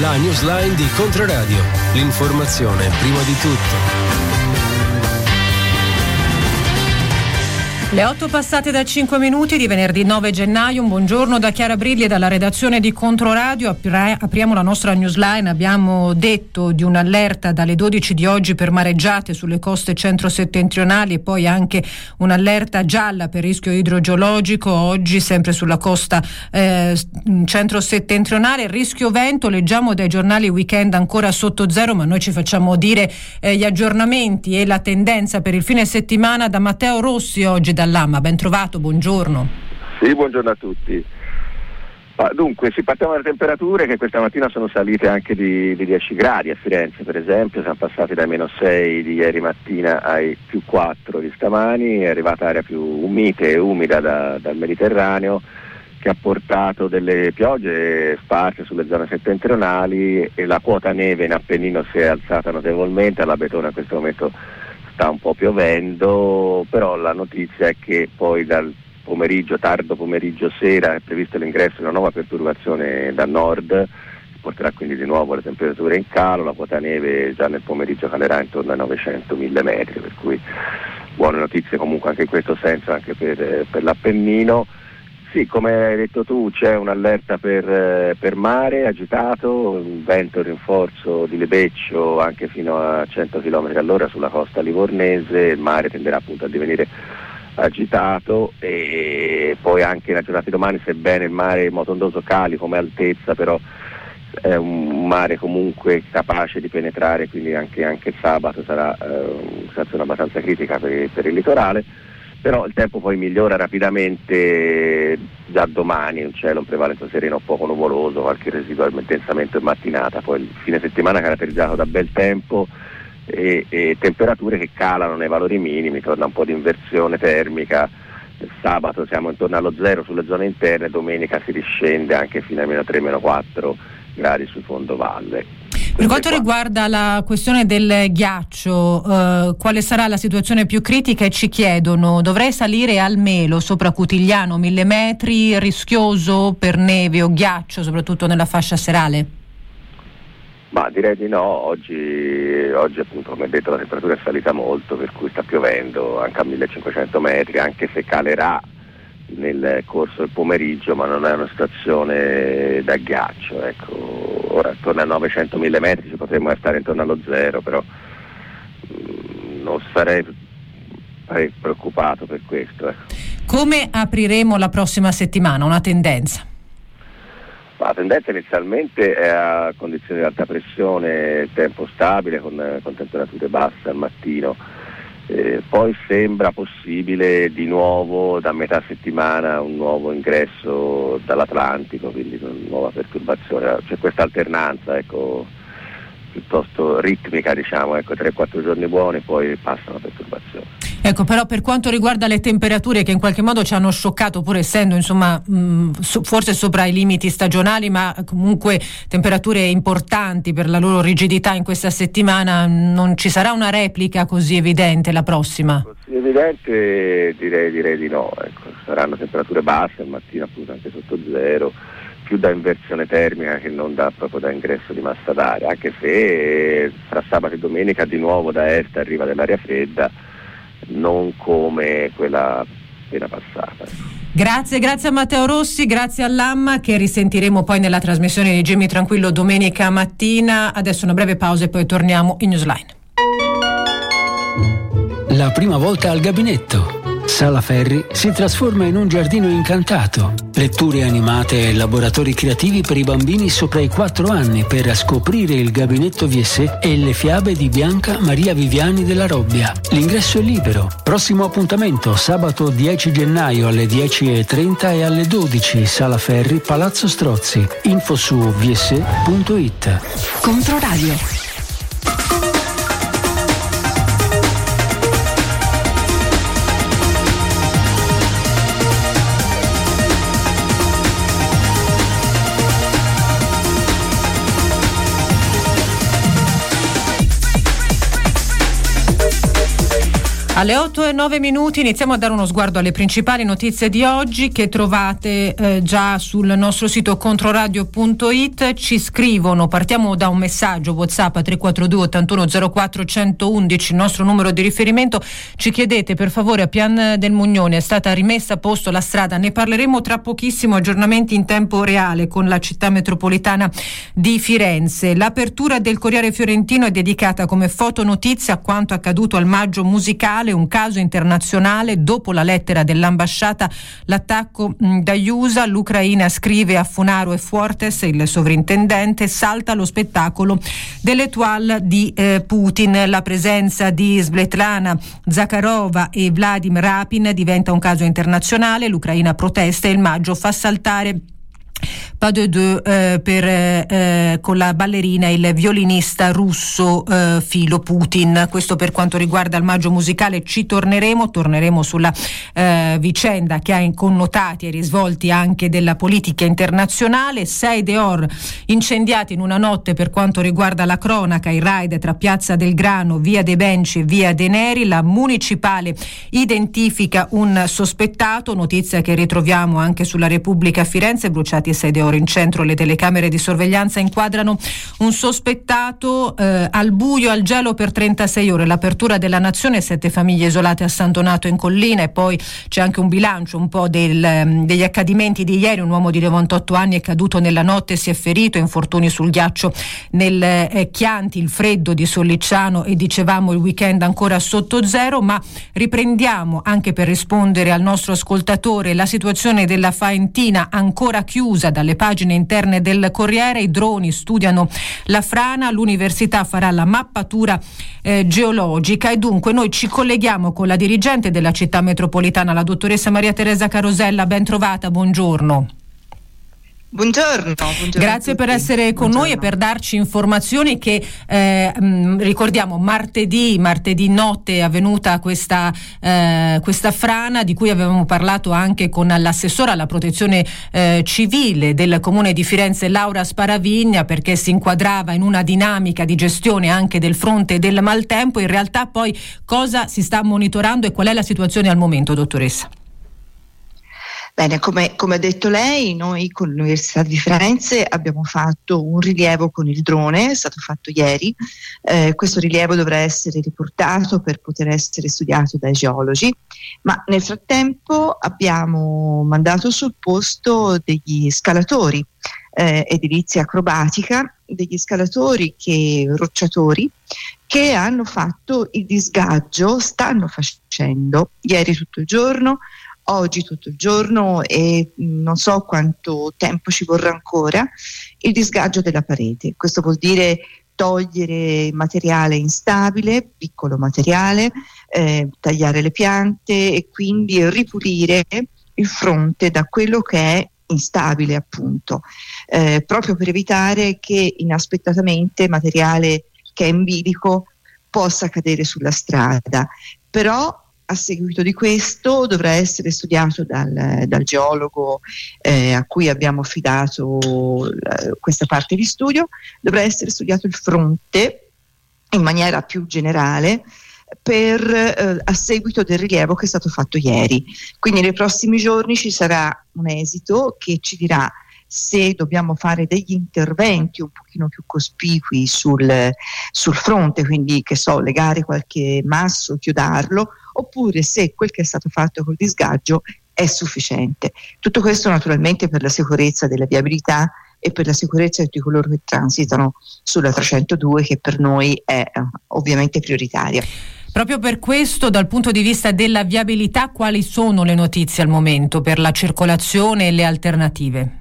La newsline di Controradio. L'informazione prima di tutto. Le 8 passate da 5 minuti di venerdì 9 gennaio. Un buongiorno da Chiara Brilli e dalla redazione di Controradio. Apriamo la nostra newsline. Abbiamo detto di un'allerta dalle 12 di oggi per mareggiate sulle coste centro-settentrionali e poi anche un'allerta gialla per rischio idrogeologico oggi sempre sulla costa centro-settentrionale. Rischio vento, leggiamo dai giornali weekend ancora sotto zero, ma noi ci facciamo dire gli aggiornamenti e la tendenza per il fine settimana da Matteo Rossi oggi dall'AMA. Ben trovato, buongiorno. Sì, buongiorno a tutti. Dunque, partiamo dalle temperature che questa mattina sono salite anche di 10 gradi a Firenze, per esempio. Siamo passati dai -6 di ieri mattina ai +4 di stamani. È arrivata aria più mite e umida dal Mediterraneo, che ha portato delle piogge sparse sulle zone settentrionali e la quota neve in Appennino si è alzata notevolmente. Alla Betona in questo momento sta un po' piovendo, però la notizia è che poi dal pomeriggio, tardo pomeriggio sera, è previsto l'ingresso di una nuova perturbazione da nord, che porterà quindi di nuovo le temperature in calo. La quota neve già nel pomeriggio calerà intorno ai 900.000 metri, per cui buone notizie comunque anche in questo senso, anche per l'Appennino. Sì, come hai detto tu, c'è un'allerta per mare agitato, un vento rinforzo di lebeccio anche fino a 100 km all'ora sulla costa livornese. Il mare tenderà appunto a divenire agitato e poi anche nella giornata di domani, sebbene il mare motondoso cali come altezza, però è un mare comunque capace di penetrare, quindi anche il sabato sarà una situazione abbastanza critica per il litorale. Però il tempo poi migliora rapidamente già domani, un cielo in prevalenza sereno, poco nuvoloso, qualche residuo intensamento in mattinata, poi il fine settimana caratterizzato da bel tempo e temperature che calano nei valori minimi, torna un po' di inversione termica. Il sabato siamo intorno allo zero sulle zone interne, domenica si riscende anche fino ai -3, -4 gradi sul fondovalle. Per quanto riguarda la questione del ghiaccio, quale sarà la situazione più critica? E ci chiedono, dovrei salire al Melo sopra Cutigliano 1000 metri, rischioso per neve o ghiaccio, soprattutto nella fascia serale? Ma direi di no, oggi appunto come detto la temperatura è salita molto, per cui sta piovendo anche a 1500 metri, anche se calerà nel corso del pomeriggio, ma non è una situazione da ghiaccio, ecco. Ora attorno a 900.000 metri ci potremmo stare intorno allo zero, però non sarei preoccupato per questo, ecco. Come apriremo la prossima settimana? Una tendenza? La tendenza inizialmente è a condizioni di alta pressione, tempo stabile con temperature basse al mattino. Poi sembra possibile di nuovo da metà settimana un nuovo ingresso dall'Atlantico, quindi una nuova perturbazione. C'è questa alternanza, ecco, piuttosto ritmica, diciamo, ecco, 3-4 giorni buoni, poi passa una perturbazione. Ecco, però per quanto riguarda le temperature che in qualche modo ci hanno scioccato, pur essendo insomma forse sopra i limiti stagionali, ma comunque temperature importanti per la loro rigidità in questa settimana, non ci sarà una replica così evidente la prossima? Così evidente direi di no, ecco. Saranno temperature basse al mattino, appunto anche sotto zero, più da inversione termica che non proprio da ingresso di massa d'aria, anche se fra sabato e domenica di nuovo da est arriva dell'aria fredda, non come quella appena passata. Grazie a Matteo Rossi, grazie all'AMMA, che risentiremo poi nella trasmissione di Gemmi Tranquillo domenica mattina. Adesso una breve pausa e poi torniamo in Newsline. La prima volta al gabinetto. Sala Ferri si trasforma in un giardino incantato. Letture animate e laboratori creativi per i bambini sopra i 4 anni per scoprire il gabinetto VS e le fiabe di Bianca Maria Viviani della Robbia. L'ingresso è libero. Prossimo appuntamento sabato 10 gennaio alle 10:30 e alle 12, Sala Ferri, Palazzo Strozzi. Info su vs.it. Controradio. Alle 8:09 iniziamo a dare uno sguardo alle principali notizie di oggi che trovate già sul nostro sito controradio.it. Ci scrivono, partiamo da un messaggio WhatsApp a 342 81 04 111, il nostro numero di riferimento. Ci chiedete per favore, a Pian del Mugnone è stata rimessa a posto la strada, ne parleremo tra pochissimo, aggiornamenti in tempo reale con la città metropolitana di Firenze. L'apertura del Corriere Fiorentino è dedicata come fotonotizia a quanto accaduto al Maggio Musicale, un caso internazionale. Dopo la lettera dell'ambasciata, l'attacco dagli USA, l'Ucraina scrive a Funaro e Fuertes, il sovrintendente, salta lo spettacolo dell'Etoile di Putin. La presenza di Svetlana Zakharova e Vladimir Rapin diventa un caso internazionale, l'Ucraina protesta e il Maggio fa saltare Pas de deux con la ballerina e il violinista russo Filo Putin. Questo per quanto riguarda il Maggio Musicale. Ci torneremo sulla vicenda che ha in connotati e risvolti anche della politica internazionale. 6 Deor incendiati in una notte. Per quanto riguarda la cronaca, il raid tra Piazza del Grano, Via dei Benci e Via dei Neri. La municipale identifica un sospettato, notizia che ritroviamo anche sulla Repubblica a Firenze. Bruciati 6 Deor in centro, le telecamere di sorveglianza inquadrano un sospettato al buio, al gelo per 36 ore. L'apertura della Nazione, 7 famiglie isolate a San Donato in collina, e poi c'è anche un bilancio un po' degli accadimenti di ieri. Un uomo di 98 anni è caduto nella notte, si è ferito, infortuni sul ghiaccio nel Chianti, il freddo di Sollicciano e dicevamo il weekend ancora sotto zero. Ma riprendiamo anche per rispondere al nostro ascoltatore la situazione della Faentina, ancora chiusa dalle pagine interne del Corriere. I droni studiano la frana, l'università farà la mappatura geologica, e dunque noi ci colleghiamo con la dirigente della città metropolitana, la dottoressa Maria Teresa Carosella. Ben trovata, buongiorno. Buongiorno. Grazie per essere con noi e per darci informazioni che ricordiamo martedì notte è avvenuta questa frana di cui avevamo parlato anche con l'assessora alla protezione civile del comune di Firenze, Laura Sparavigna, perché si inquadrava in una dinamica di gestione anche del fronte del maltempo. In realtà poi cosa si sta monitorando e qual è la situazione al momento, dottoressa? Bene, come ha detto lei, noi con l'Università di Firenze abbiamo fatto un rilievo con il drone, è stato fatto ieri. Questo rilievo dovrà essere riportato per poter essere studiato dai geologi, ma nel frattempo abbiamo mandato sul posto degli scalatori, edilizia acrobatica, degli scalatori rocciatori che hanno fatto il disgaggio, stanno facendo ieri tutto il giorno, oggi tutto il giorno, e non so quanto tempo ci vorrà ancora, il disgaggio della parete. Questo vuol dire togliere materiale instabile, piccolo materiale, tagliare le piante e quindi ripulire il fronte da quello che è instabile, appunto, proprio per evitare che inaspettatamente materiale che è in bilico possa cadere sulla strada. Però a seguito di questo dovrà essere studiato dal geologo a cui abbiamo affidato questa parte di studio, dovrà essere studiato il fronte in maniera più generale a seguito del rilievo che è stato fatto ieri. Quindi nei prossimi giorni ci sarà un esito che ci dirà se dobbiamo fare degli interventi un pochino più cospicui sul fronte, quindi legare qualche masso, chiodarlo, oppure se quel che è stato fatto col disgaggio è sufficiente. Tutto questo naturalmente per la sicurezza della viabilità e per la sicurezza di tutti coloro che transitano sulla 302, che per noi è ovviamente prioritaria. Proprio per questo, dal punto di vista della viabilità, quali sono le notizie al momento per la circolazione e le alternative?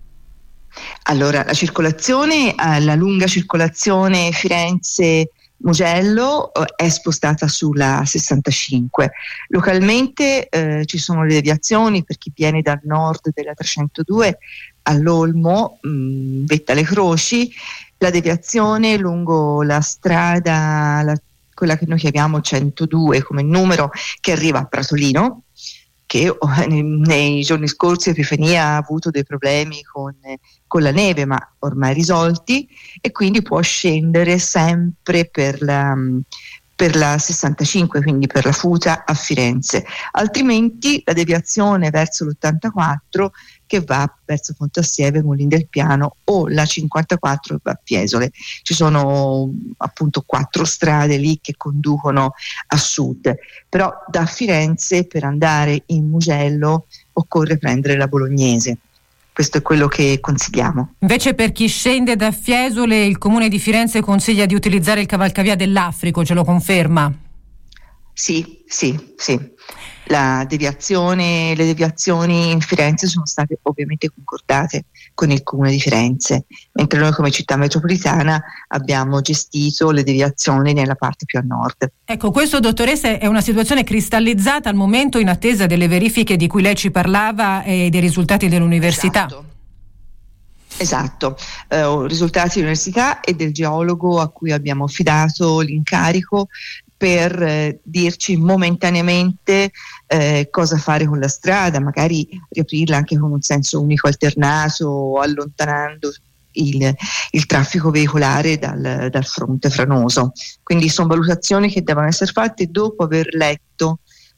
Allora, la circolazione, la lunga circolazione Firenze-Mugello è spostata sulla 65. Localmente ci sono le deviazioni per chi viene dal nord della 302 all'Olmo, Vetta alle Croci, la deviazione lungo la strada, quella che noi chiamiamo 102 come numero, che arriva a Pratolino, che nei giorni scorsi Epifania ha avuto dei problemi con la neve, ma ormai risolti, e quindi può scendere sempre per per la 65, quindi per la Futa a Firenze, altrimenti la deviazione verso l'84 che va verso Pontassieve, Molin del Piano, o la 54 che va a Fiesole. Ci sono appunto 4 strade lì che conducono a sud, però da Firenze per andare in Mugello occorre prendere la Bolognese. Questo è quello che consigliamo. Invece per chi scende da Fiesole il Comune di Firenze consiglia di utilizzare il cavalcavia dell'Africo, ce lo conferma? Sì. Le deviazioni in Firenze sono state ovviamente concordate con il Comune di Firenze, mentre noi come città metropolitana abbiamo gestito le deviazioni nella parte più a nord. Ecco, questo, dottoressa, è una situazione cristallizzata al momento in attesa delle verifiche di cui lei ci parlava e dei risultati dell'università. Esatto. Risultati dell'università e del geologo a cui abbiamo affidato l'incarico per dirci momentaneamente cosa fare con la strada, magari riaprirla anche con un senso unico alternato, allontanando il traffico veicolare dal fronte franoso. Quindi sono valutazioni che devono essere fatte dopo aver letto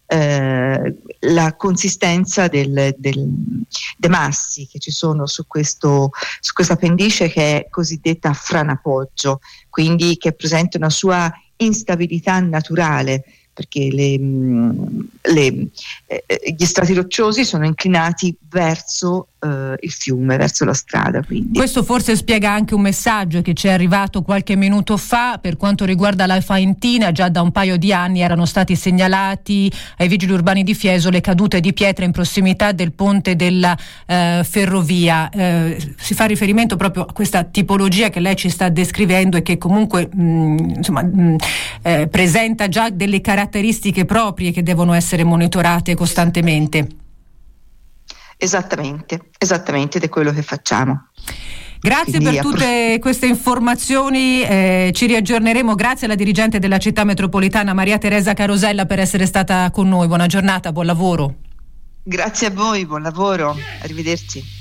la consistenza dei massi che ci sono su questa pendice, che è cosiddetta franapoggio, quindi che presenta una sua instabilità naturale, perché gli strati rocciosi sono inclinati verso il fiume, verso la strada. Quindi questo forse spiega anche un messaggio che ci è arrivato qualche minuto fa per quanto riguarda la Faentina. Già da un paio di anni erano stati segnalati ai vigili urbani di Fiesole cadute di pietre in prossimità del ponte della ferrovia. Si fa riferimento proprio a questa tipologia che lei ci sta descrivendo e che comunque presenta già delle caratteristiche proprie che devono essere monitorate costantemente. Esattamente, ed è quello che facciamo. Grazie per tutte queste informazioni, ci riaggiorneremo. Grazie alla dirigente della città metropolitana Maria Teresa Carosella per essere stata con noi. Buona giornata, buon lavoro. Grazie a voi, buon lavoro, arrivederci.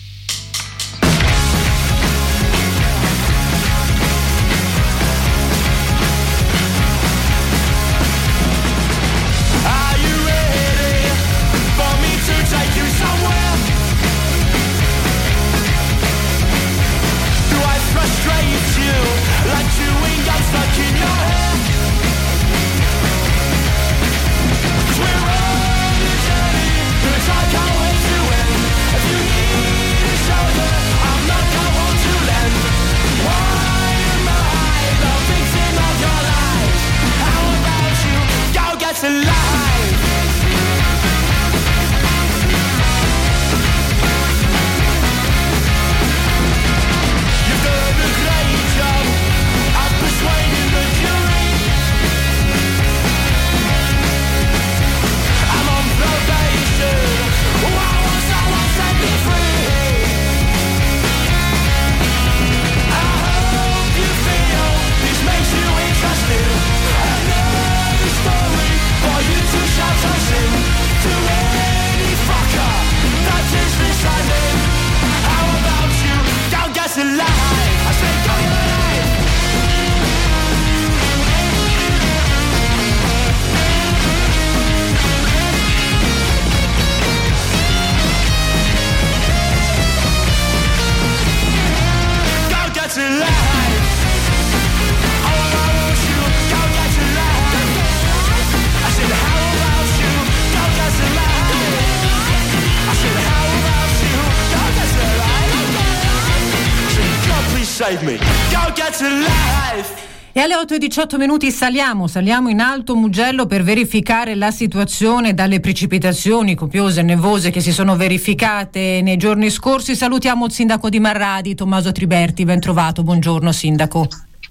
E alle 8:18 saliamo in Alto Mugello per verificare la situazione dalle precipitazioni copiose e nevose che si sono verificate nei giorni scorsi. Salutiamo il sindaco di Marradi, Tommaso Triberti, ben trovato, buongiorno sindaco.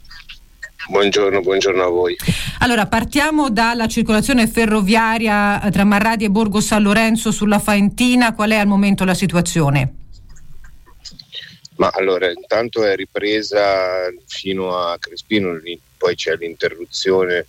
Buongiorno a voi. Allora, partiamo dalla circolazione ferroviaria tra Marradi e Borgo San Lorenzo sulla Faentina. Qual è al momento la situazione? Ma allora, intanto è ripresa fino a Crespino, poi c'è l'interruzione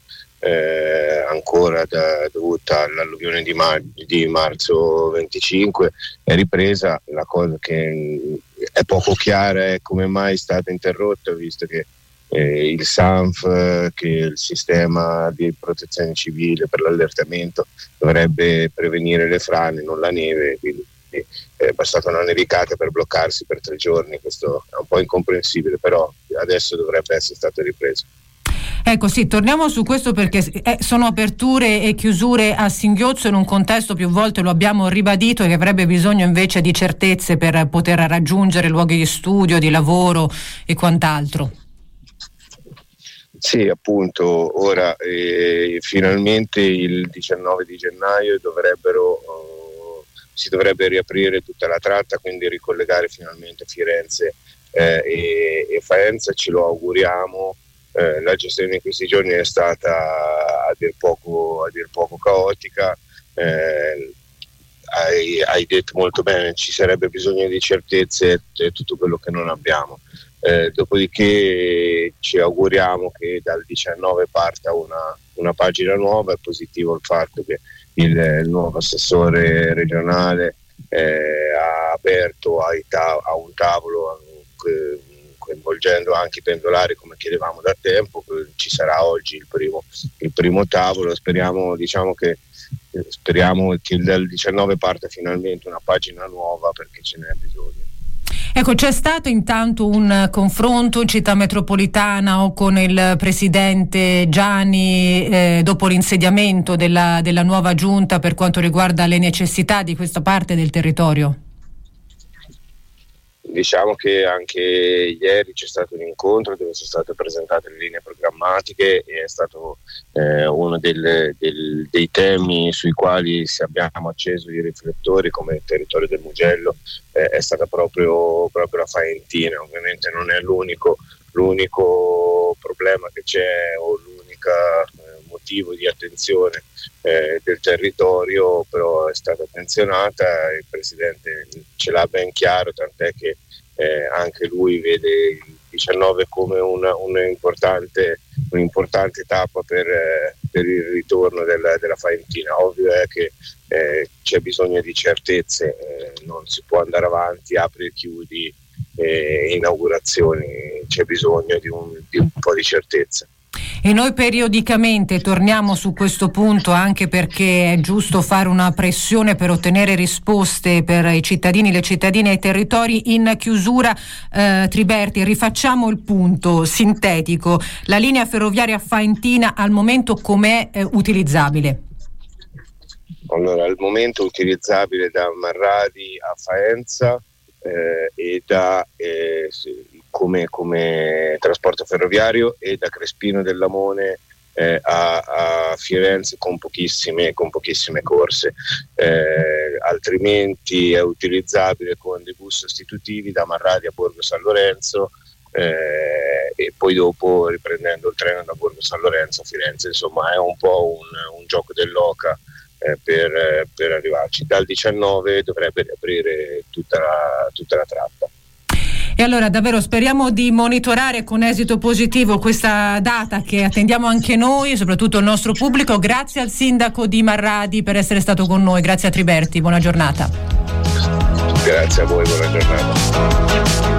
ancora dovuta all'alluvione di marzo 25, è ripresa. La cosa che è poco chiara è come mai è stata interrotta, visto che il SANF, che è il sistema di protezione civile per l'allertamento, dovrebbe prevenire le frane, non la neve, quindi è bastata una nevicata per bloccarsi per 3 giorni. Questo è un po' incomprensibile, però adesso dovrebbe essere stato ripreso. Ecco, sì, torniamo su questo perché sono aperture e chiusure a singhiozzo in un contesto, più volte lo abbiamo ribadito, che avrebbe bisogno invece di certezze per poter raggiungere luoghi di studio, di lavoro e quant'altro. Sì, appunto, ora finalmente il 19 di gennaio si dovrebbe riaprire tutta la tratta, quindi ricollegare finalmente Firenze e Faenza, ce lo auguriamo. La gestione in questi giorni è stata a dir poco caotica. Hai detto molto bene, ci sarebbe bisogno di certezze, è tutto quello che non abbiamo. Dopodiché ci auguriamo che dal 19 parta una pagina nuova. È positivo il fatto che il nuovo assessore regionale ha aperto a un tavolo coinvolgendo anche i pendolari, come chiedevamo da tempo. Ci sarà oggi il primo tavolo. Speriamo che dal 19 parta finalmente una pagina nuova, perché ce n'è bisogno. Ecco, c'è stato intanto un confronto in città metropolitana o con il presidente Gianni dopo l'insediamento della nuova giunta per quanto riguarda le necessità di questa parte del territorio? Diciamo che anche ieri c'è stato un incontro dove sono state presentate le linee programmatiche e è stato uno dei temi sui quali abbiamo acceso i riflettori come territorio del Mugello, è stata proprio la Faentina. Ovviamente non è l'unico problema che c'è o l'unico motivo di attenzione del territorio, però è stata attenzionata. Il Presidente ce l'ha ben chiaro, tant'è che anche lui vede il 19 come un'importante tappa per il ritorno della Faentina. Ovvio è che c'è bisogno di certezze, non si può andare avanti, apri e chiudi, inaugurazioni, c'è bisogno di un po' di certezza. E noi periodicamente torniamo su questo punto, anche perché è giusto fare una pressione per ottenere risposte per i cittadini, le cittadine e i territori. In chiusura, Triberti, rifacciamo il punto sintetico. La linea ferroviaria faentina al momento com'è utilizzabile? Allora, al momento utilizzabile da Marradi a Faenza e da come trasporto ferroviario, e da Crespino del Lamone a Firenze con pochissime corse, altrimenti è utilizzabile con dei bus sostitutivi da Marradi a Borgo San Lorenzo e poi dopo riprendendo il treno da Borgo San Lorenzo a Firenze. Insomma, è un po' un gioco dell'oca per arrivarci. Dal 19 dovrebbe riaprire tutta la tratta. E allora davvero speriamo di monitorare con esito positivo questa data che attendiamo anche noi e soprattutto il nostro pubblico. Grazie al sindaco di Marradi per essere stato con noi, grazie a Triberti, buona giornata. Grazie a voi, buona giornata.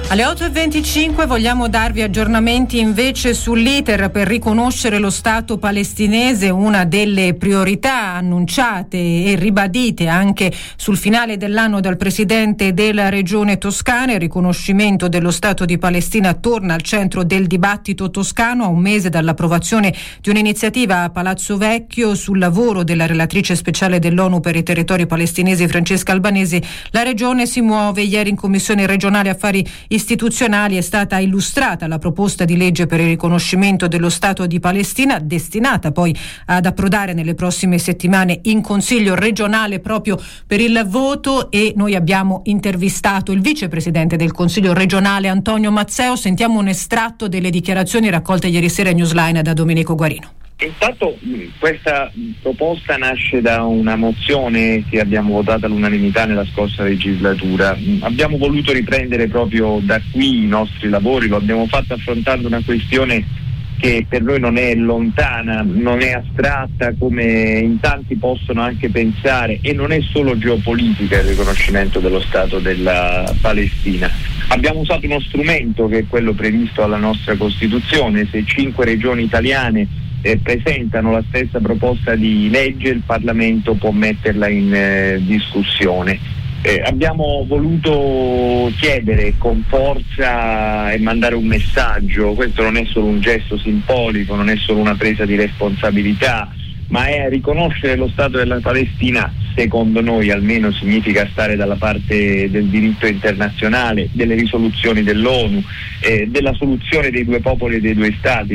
Alle 8.25 vogliamo darvi aggiornamenti invece sull'iter per riconoscere lo Stato palestinese, una delle priorità annunciate e ribadite anche sul finale dell'anno dal Presidente della Regione Toscana. Il riconoscimento dello Stato di Palestina torna al centro del dibattito toscano a un mese dall'approvazione di un'iniziativa a Palazzo Vecchio sul lavoro della relatrice speciale dell'ONU per i territori palestinesi Francesca Albanesi. La Regione si muove. Ieri in Commissione regionale affari istituzionali è stata illustrata la proposta di legge per il riconoscimento dello Stato di Palestina, destinata poi ad approdare nelle prossime settimane in Consiglio regionale proprio per il voto, e noi abbiamo intervistato il vicepresidente del Consiglio regionale Antonio Mazzeo. Sentiamo un estratto delle dichiarazioni raccolte ieri sera a Newsline da Domenico Guarino. Intanto questa proposta nasce da una mozione che abbiamo votato all'unanimità nella scorsa legislatura. Abbiamo voluto riprendere proprio da qui i nostri lavori, lo abbiamo fatto affrontando una questione che per noi non è lontana, non è astratta come in tanti possono anche pensare, e non è solo geopolitica il riconoscimento dello Stato della Palestina. Abbiamo usato uno strumento che è quello previsto dalla nostra Costituzione. Se 5 regioni italiane presentano la stessa proposta di legge, il Parlamento può metterla in discussione. Abbiamo voluto chiedere con forza e mandare un messaggio. Questo non è solo un gesto simbolico, non è solo una presa di responsabilità, ma è riconoscere lo Stato della Palestina. Secondo noi almeno significa stare dalla parte del diritto internazionale, delle risoluzioni dell'ONU, della soluzione dei due popoli e dei due stati,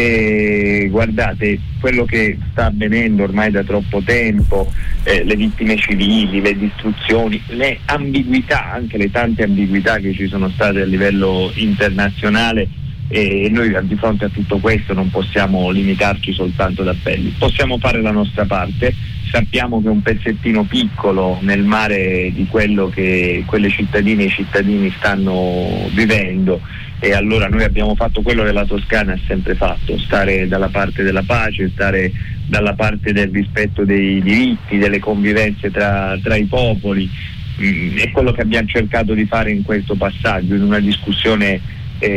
perché guardate, quello che sta avvenendo ormai da troppo tempo, le vittime civili, le distruzioni, le ambiguità, anche le tante ambiguità che ci sono state a livello internazionale, e noi di fronte a tutto questo non possiamo limitarci soltanto ad appelli, possiamo fare la nostra parte. Sappiamo che è un pezzettino piccolo nel mare di quello che quelle cittadine e i cittadini stanno vivendo, e allora noi abbiamo fatto quello che la Toscana ha sempre fatto: stare dalla parte della pace, stare dalla parte del rispetto dei diritti, delle convivenze tra i popoli. È quello che abbiamo cercato di fare in questo passaggio, in una discussione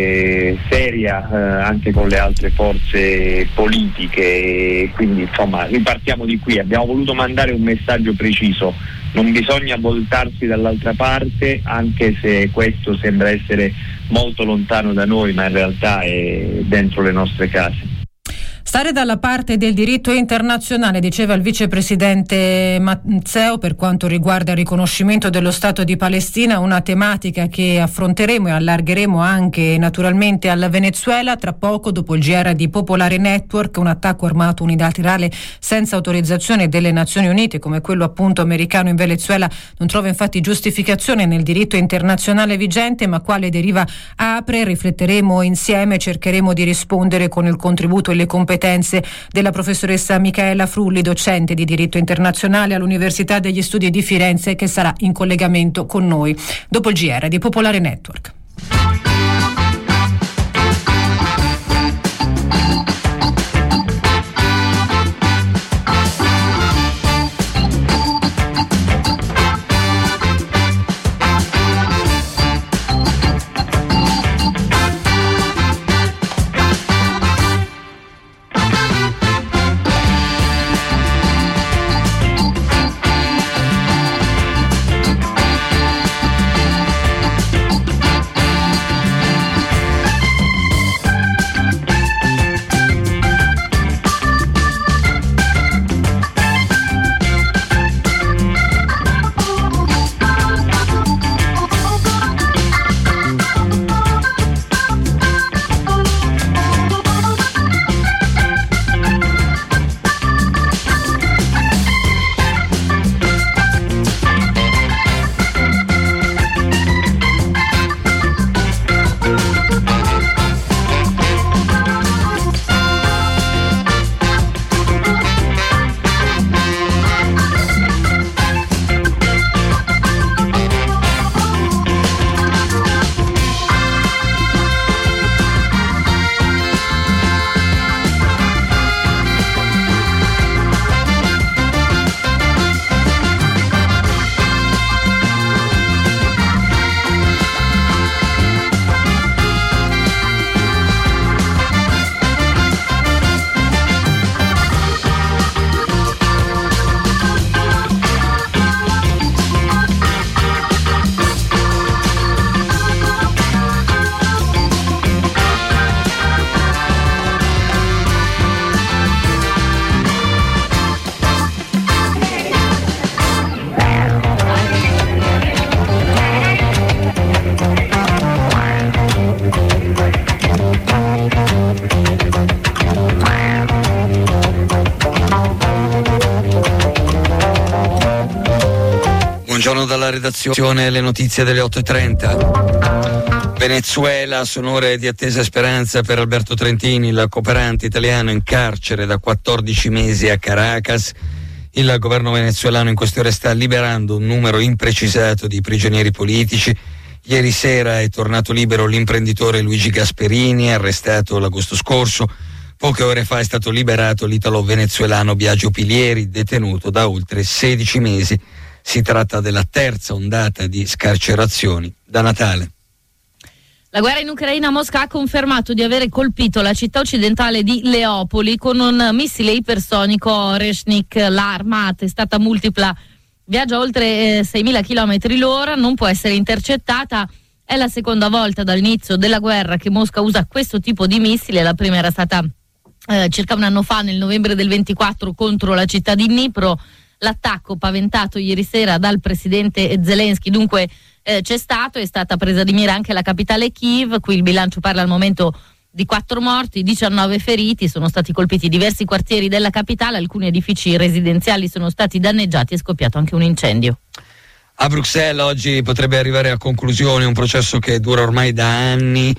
seria anche con le altre forze politiche. Quindi insomma ripartiamo di qui. Abbiamo voluto mandare un messaggio preciso: non bisogna voltarsi dall'altra parte, anche se questo sembra essere molto lontano da noi, ma in realtà è dentro le nostre case. Stare dalla parte del diritto internazionale, diceva il vicepresidente Mazzeo, per quanto riguarda il riconoscimento dello Stato di Palestina, una tematica che affronteremo e allargheremo anche naturalmente al Venezuela. Tra poco, dopo il GR di Popolare Network, un attacco armato unilaterale senza autorizzazione delle Nazioni Unite, come quello appunto americano in Venezuela, non trova infatti giustificazione nel diritto internazionale vigente, ma quale deriva apre. Rifletteremo insieme, cercheremo di rispondere con il contributo e le competenze della professoressa Micaela Frulli, docente di diritto internazionale all'Università degli Studi di Firenze, che sarà in collegamento con noi dopo il GR di Popolare Network. dalla redazione le notizie delle 8:30. Venezuela, sonore di attesa e speranza per Alberto Trentini, il cooperante italiano in carcere da 14 mesi a Caracas. Il governo venezuelano in queste ore sta liberando un numero imprecisato di prigionieri politici. Ieri sera è tornato libero l'imprenditore Luigi Gasperini, arrestato l'agosto scorso. Poche ore fa è stato liberato l'italo-venezuelano Biagio Pilieri, detenuto da oltre 16 mesi. Si tratta della terza ondata di scarcerazioni da Natale. La guerra in Ucraina, Mosca ha confermato di avere colpito la città occidentale di Leopoli con un missile ipersonico Oreshnik. L'arma, a testata multipla, viaggia oltre 6.000 km/h, non può essere intercettata. È la seconda volta dall'inizio della guerra che Mosca usa questo tipo di missile. La prima era stata circa un anno fa, nel novembre del 24, contro la città di Dnipro. L'attacco paventato ieri sera dal presidente Zelensky dunque c'è stato, è stata presa di mira anche la capitale Kiev. Qui il bilancio parla al momento di 4 morti, 19 feriti, sono stati colpiti diversi quartieri della capitale, alcuni edifici residenziali sono stati danneggiati, è scoppiato anche un incendio. A Bruxelles oggi potrebbe arrivare a conclusione un processo che dura ormai da anni,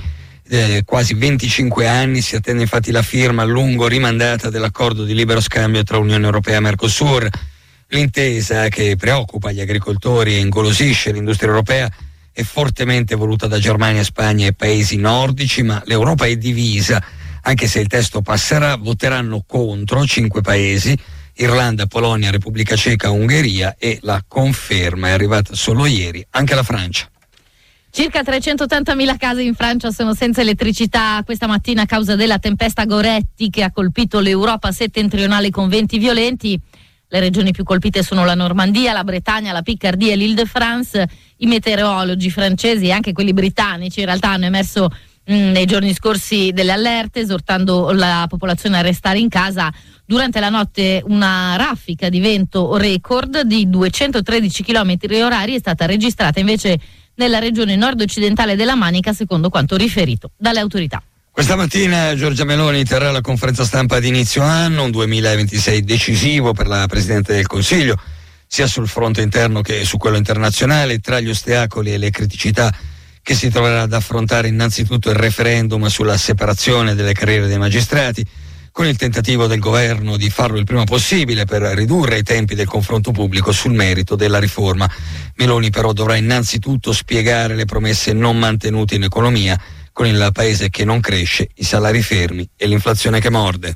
quasi 25 anni. Si attende infatti la firma a lungo rimandata dell'accordo di libero scambio tra Unione Europea e Mercosur. L'intesa, che preoccupa gli agricoltori e ingolosisce l'industria europea, è fortemente voluta da Germania, Spagna e paesi nordici, ma l'Europa è divisa. Anche se il testo passerà, voteranno contro 5 paesi: Irlanda, Polonia, Repubblica Ceca, Ungheria, e la conferma è arrivata solo ieri anche la Francia. Circa 380.000 case in Francia sono senza elettricità questa mattina a causa della tempesta Goretti che ha colpito l'Europa settentrionale con venti violenti. Le regioni più colpite sono la Normandia, la Bretagna, la Piccardia e l'Île-de-France. I meteorologi francesi e anche quelli britannici in realtà hanno emesso nei giorni scorsi delle allerte, esortando la popolazione a restare in casa. Durante la notte una raffica di vento record di 213 km/h è stata registrata invece nella regione nord-occidentale della Manica, secondo quanto riferito dalle autorità. Questa mattina Giorgia Meloni terrà la conferenza stampa di inizio anno, un 2026 decisivo per la Presidente del Consiglio, sia sul fronte interno che su quello internazionale. Tra gli ostacoli e le criticità che si troverà ad affrontare innanzitutto il referendum sulla separazione delle carriere dei magistrati, con il tentativo del governo di farlo il prima possibile per ridurre i tempi del confronto pubblico sul merito della riforma. Meloni però dovrà innanzitutto spiegare le promesse non mantenute in economia, con il paese che non cresce, i salari fermi e l'inflazione che morde.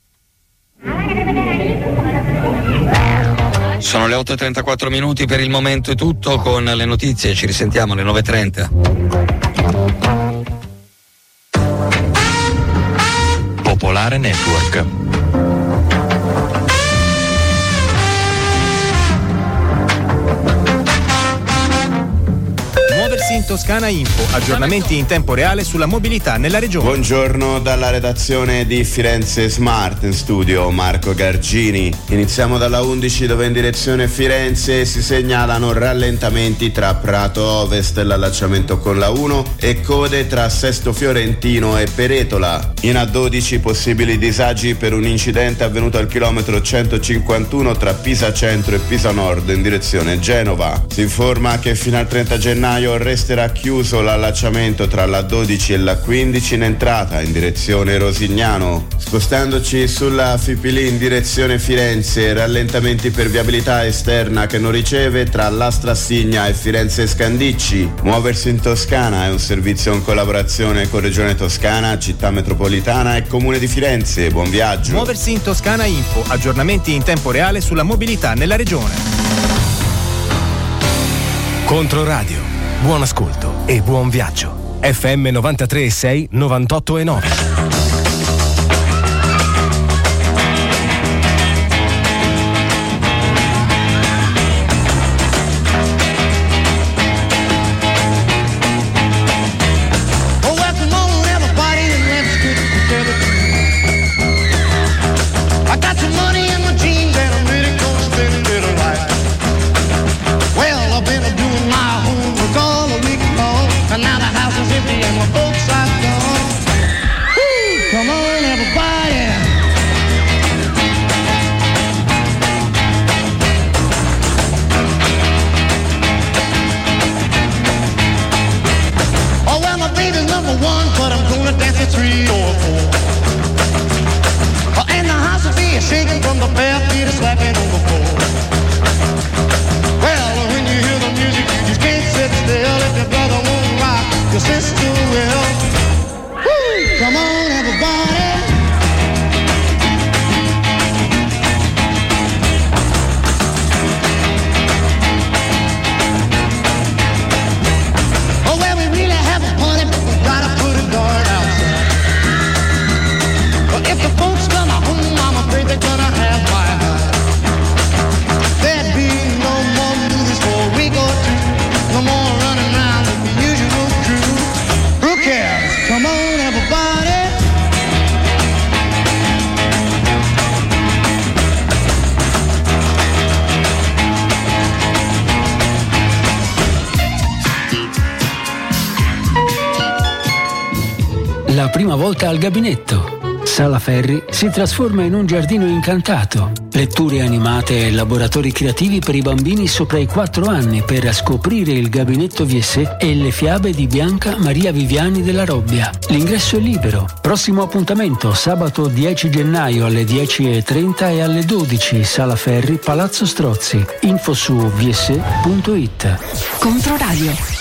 Sono le 8:34 minuti, per il momento è tutto con le notizie, ci risentiamo alle 9:30. Popolare Network. In Toscana Info, aggiornamenti in tempo reale sulla mobilità nella regione. Buongiorno dalla redazione di Firenze Smart, in studio Marco Gargini. Iniziamo dalla 11 dove in direzione Firenze si segnalano rallentamenti tra Prato Ovest e l'allacciamento con la 1 e code tra Sesto Fiorentino e Peretola. In A12 possibili disagi per un incidente avvenuto al chilometro 151 tra Pisa Centro e Pisa Nord in direzione Genova. Si informa che fino al 30 gennaio resterà chiuso l'allacciamento tra la 12 e la 15 in entrata in direzione Rosignano. Spostandoci sulla Fipili in direzione Firenze, rallentamenti per viabilità esterna che non riceve tra l'Astrassigna e Firenze Scandicci. Muoversi in Toscana è un servizio in collaborazione con Regione Toscana, Città Metropolitana e Comune di Firenze. Buon viaggio. Muoversi in Toscana Info, aggiornamenti in tempo reale sulla mobilità nella regione. Controradio. Buon ascolto e buon viaggio. FM 93.6, 98.9. 3 or 4. And the house will be shaking from the bare feet slapping on the floor. Well, when you hear the music, you just can't sit still. If your brother won't rock, your sister will. Woo! Come on, everybody. Oh, well, we really have a party, but we gotta put a guard outside. But if the folks come home, I'm afraid they're gonna have my heart. There'd be no more movies for a week or two. No more running around with the usual crew. Who cares? Come on, everybody. La prima volta al gabinetto. Sala Ferri si trasforma in un giardino incantato. Letture animate e laboratori creativi per i bambini sopra i 4 anni per scoprire il gabinetto VSE e le fiabe di Bianca Maria Viviani della Robbia. L'ingresso è libero. Prossimo appuntamento sabato 10 gennaio alle 10:30 e alle 12, Sala Ferri, Palazzo Strozzi. Info su vse.it. Controradio.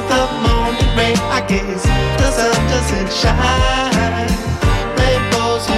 Shine, rainbows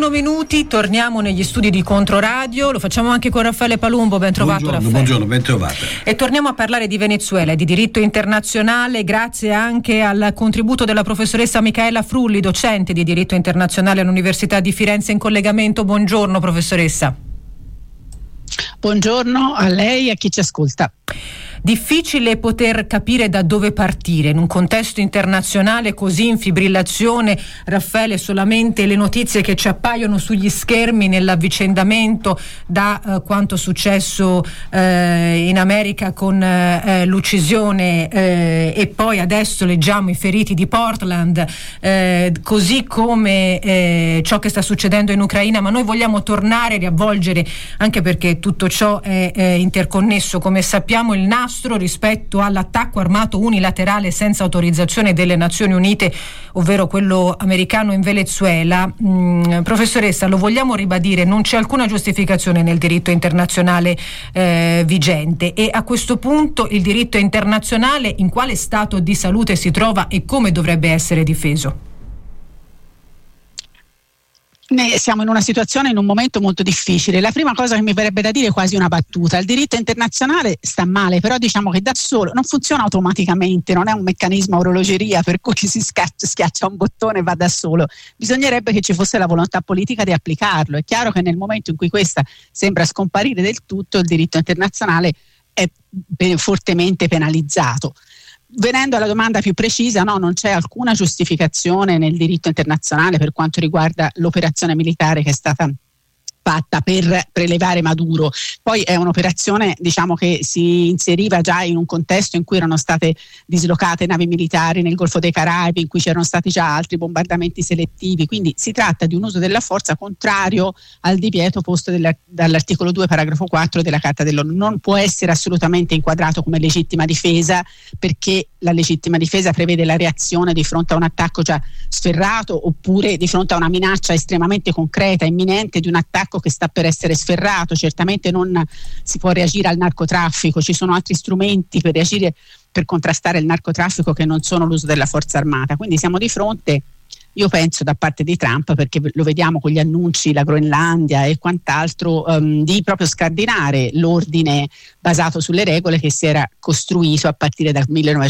21 minuti, torniamo negli studi di Controradio, lo facciamo anche con Raffaele Palumbo, ben trovato Raffaele. Buongiorno, ben trovata. E torniamo a parlare di Venezuela e di diritto internazionale, grazie anche al contributo della professoressa Micaela Frulli, docente di diritto internazionale all'Università di Firenze in collegamento. Buongiorno professoressa. Buongiorno a lei e a chi ci ascolta. Difficile poter capire da dove partire in un contesto internazionale così in fibrillazione. Raffaele, solamente le notizie che ci appaiono sugli schermi nell'avvicendamento da quanto successo in America con l'uccisione e poi adesso leggiamo i feriti di Portland, così come ciò che sta succedendo in Ucraina, ma noi vogliamo tornare, riavvolgere, anche perché tutto ciò è interconnesso, come sappiamo, il nastro rispetto all'attacco armato unilaterale senza autorizzazione delle Nazioni Unite, ovvero quello americano in Venezuela. Professoressa, lo vogliamo ribadire, non c'è alcuna giustificazione nel diritto internazionale vigente, e a questo punto il diritto internazionale in quale stato di salute si trova e come dovrebbe essere difeso? Siamo in una situazione, in un momento molto difficile. La prima cosa che mi verrebbe da dire è quasi una battuta: il diritto internazionale sta male, però diciamo che da solo non funziona automaticamente, non è un meccanismo a orologeria per cui si schiaccia un bottone e va da solo. Bisognerebbe che ci fosse la volontà politica di applicarlo. È chiaro che nel momento in cui questa sembra scomparire del tutto, il diritto internazionale è fortemente penalizzato. Venendo alla domanda più precisa, no, non c'è alcuna giustificazione nel diritto internazionale per quanto riguarda l'operazione militare che è stata fatta per prelevare Maduro. Poi è un'operazione, diciamo, che si inseriva già in un contesto in cui erano state dislocate navi militari nel Golfo dei Caraibi, in cui c'erano stati già altri bombardamenti selettivi, quindi si tratta di un uso della forza contrario al divieto posto dall'articolo 2 paragrafo 4 della Carta dell'ONU. Non può essere assolutamente inquadrato come legittima difesa, perché la legittima difesa prevede la reazione di fronte a un attacco già sferrato, oppure di fronte a una minaccia estremamente concreta, imminente, di un attacco che sta per essere sferrato. Certamente non si può reagire al narcotraffico, ci sono altri strumenti per reagire, per contrastare il narcotraffico, che non sono l'uso della forza armata. Quindi siamo di fronte, io penso, da parte di Trump, perché lo vediamo con gli annunci, la Groenlandia e quant'altro, di proprio scardinare l'ordine basato sulle regole che si era costruito a partire dal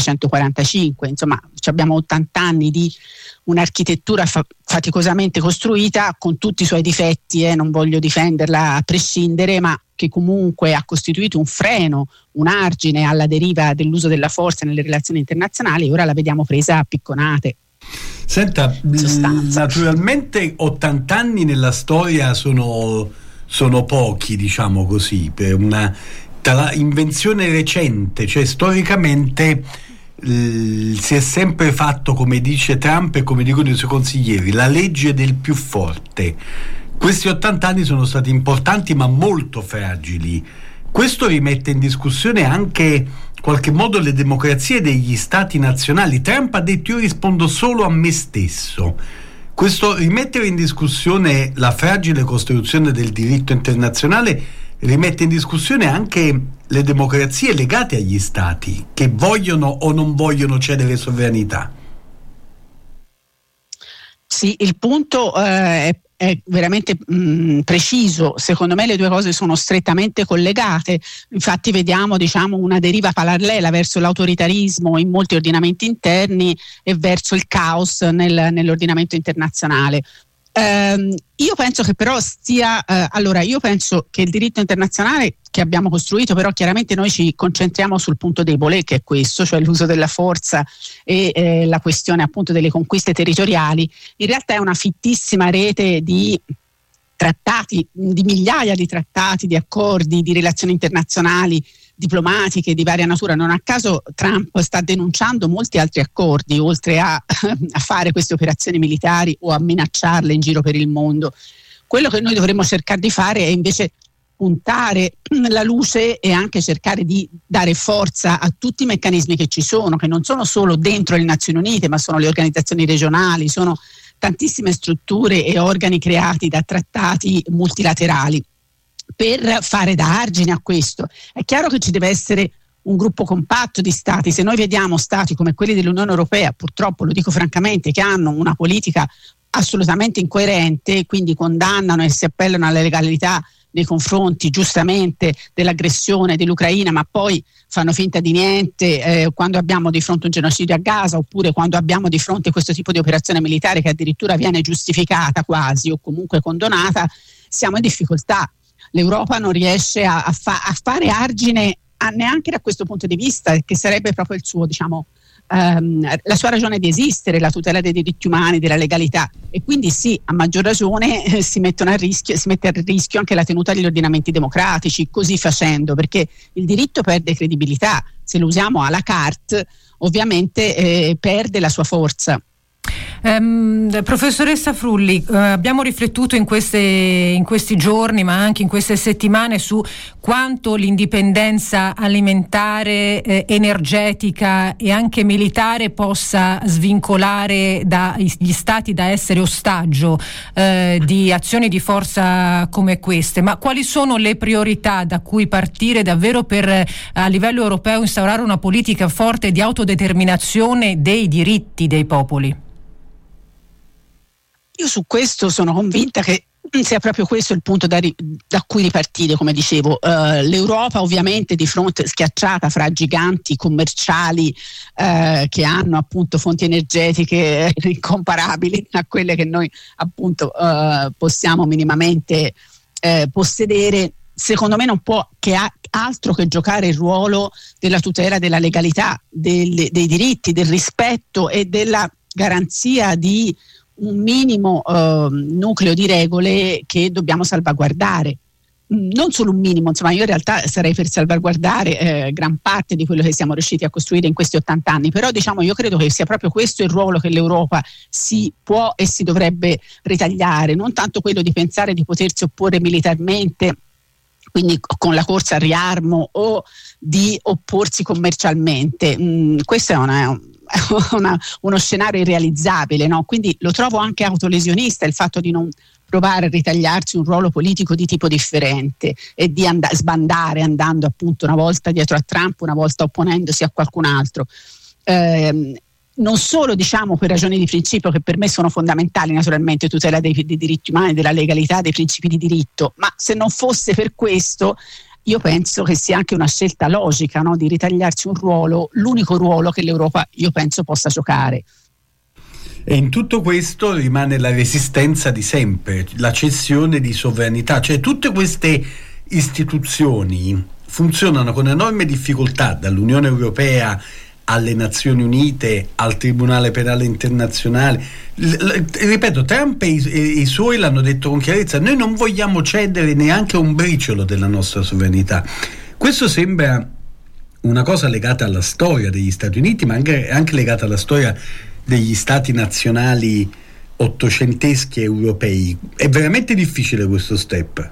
1945. Insomma, abbiamo 80 anni di un'architettura faticosamente costruita, con tutti i suoi difetti, non voglio difenderla a prescindere, ma che comunque ha costituito un freno, un argine alla deriva dell'uso della forza nelle relazioni internazionali, e ora la vediamo presa a picconate. Senta, naturalmente 80 anni nella storia sono pochi, diciamo così, per una invenzione recente, cioè storicamente si è sempre fatto, come dice Trump e come dicono i suoi consiglieri, la legge del più forte. Questi 80 anni sono stati importanti ma molto fragili. Questo rimette in discussione anche in qualche modo le democrazie degli stati nazionali. Trump ha detto: io rispondo solo a me stesso. Questo rimettere in discussione la fragile costruzione del diritto internazionale rimette in discussione anche le democrazie legate agli stati, che vogliono o non vogliono cedere sovranità. Sì, il punto è veramente preciso. Secondo me le due cose sono strettamente collegate. Infatti vediamo, diciamo, una deriva parallela verso l'autoritarismo in molti ordinamenti interni e verso il caos nell'ordinamento internazionale. Io penso che però io penso che il diritto internazionale che abbiamo costruito, però chiaramente noi ci concentriamo sul punto debole, che è questo, cioè l'uso della forza e la questione appunto delle conquiste territoriali. In realtà è una fittissima rete di trattati, di migliaia di trattati, di accordi, di relazioni internazionali, diplomatiche di varia natura. Non a caso Trump sta denunciando molti altri accordi, oltre a fare queste operazioni militari o a minacciarle in giro per il mondo. Quello che noi dovremmo cercare di fare è invece puntare la luce e anche cercare di dare forza a tutti i meccanismi che ci sono, che non sono solo dentro le Nazioni Unite, ma sono le organizzazioni regionali, sono tantissime strutture e organi creati da trattati multilaterali per fare da argine a questo. È chiaro che ci deve essere un gruppo compatto di stati. Se noi vediamo stati come quelli dell'Unione Europea, purtroppo lo dico francamente, che hanno una politica assolutamente incoerente, quindi condannano e si appellano alla legalità nei confronti giustamente dell'aggressione dell'Ucraina, ma poi fanno finta di niente quando abbiamo di fronte un genocidio a Gaza, oppure quando abbiamo di fronte questo tipo di operazione militare che addirittura viene giustificata quasi o comunque condonata, siamo in difficoltà. L'Europa non riesce a fare argine neanche da questo punto di vista, che sarebbe proprio il suo, la sua ragione di esistere, la tutela dei diritti umani, della legalità, e quindi sì, a maggior ragione si mette a rischio anche la tenuta degli ordinamenti democratici, così facendo, perché il diritto perde credibilità, se lo usiamo à la carte ovviamente perde la sua forza. Professoressa Frulli, abbiamo riflettuto in questi giorni, ma anche in queste settimane, su quanto l'indipendenza alimentare, energetica e anche militare possa svincolare gli stati da essere ostaggio di azioni di forza come queste. Ma quali sono le priorità da cui partire davvero per a livello europeo instaurare una politica forte di autodeterminazione dei diritti dei popoli? Io su questo sono convinta che sia proprio questo il punto da cui ripartire, come dicevo. L'Europa ovviamente di fronte schiacciata fra giganti commerciali che hanno appunto fonti energetiche incomparabili a quelle che noi appunto possiamo minimamente possedere, secondo me non può che altro che giocare il ruolo della tutela della legalità, dei diritti, del rispetto e della garanzia di un minimo nucleo di regole che dobbiamo salvaguardare. Non solo un minimo, insomma, io in realtà sarei per salvaguardare gran parte di quello che siamo riusciti a costruire in questi 80 anni, però io credo che sia proprio questo il ruolo che l'Europa si può e si dovrebbe ritagliare, non tanto quello di pensare di potersi opporre militarmente, quindi con la corsa al riarmo, o di opporsi commercialmente. Questo è uno scenario irrealizzabile, no? Quindi lo trovo anche autolesionista il fatto di non provare a ritagliarsi un ruolo politico di tipo differente e di sbandare andando appunto una volta dietro a Trump, una volta opponendosi a qualcun altro. Non solo per ragioni di principio che per me sono fondamentali, naturalmente tutela dei diritti umani, della legalità, dei principi di diritto, ma se non fosse per questo io penso che sia anche una scelta logica, no? Di ritagliarsi un ruolo, l'unico ruolo che l'Europa io penso possa giocare. E in tutto questo rimane la resistenza di sempre, la cessione di sovranità, cioè tutte queste istituzioni funzionano con enorme difficoltà, dall'Unione Europea alle Nazioni Unite, al Tribunale Penale Internazionale. Ripeto, Trump e i suoi l'hanno detto con chiarezza: noi non vogliamo cedere neanche un briciolo della nostra sovranità. Questo sembra una cosa legata alla storia degli Stati Uniti, ma anche legata alla storia degli stati nazionali ottocenteschi europei. È veramente difficile questo step.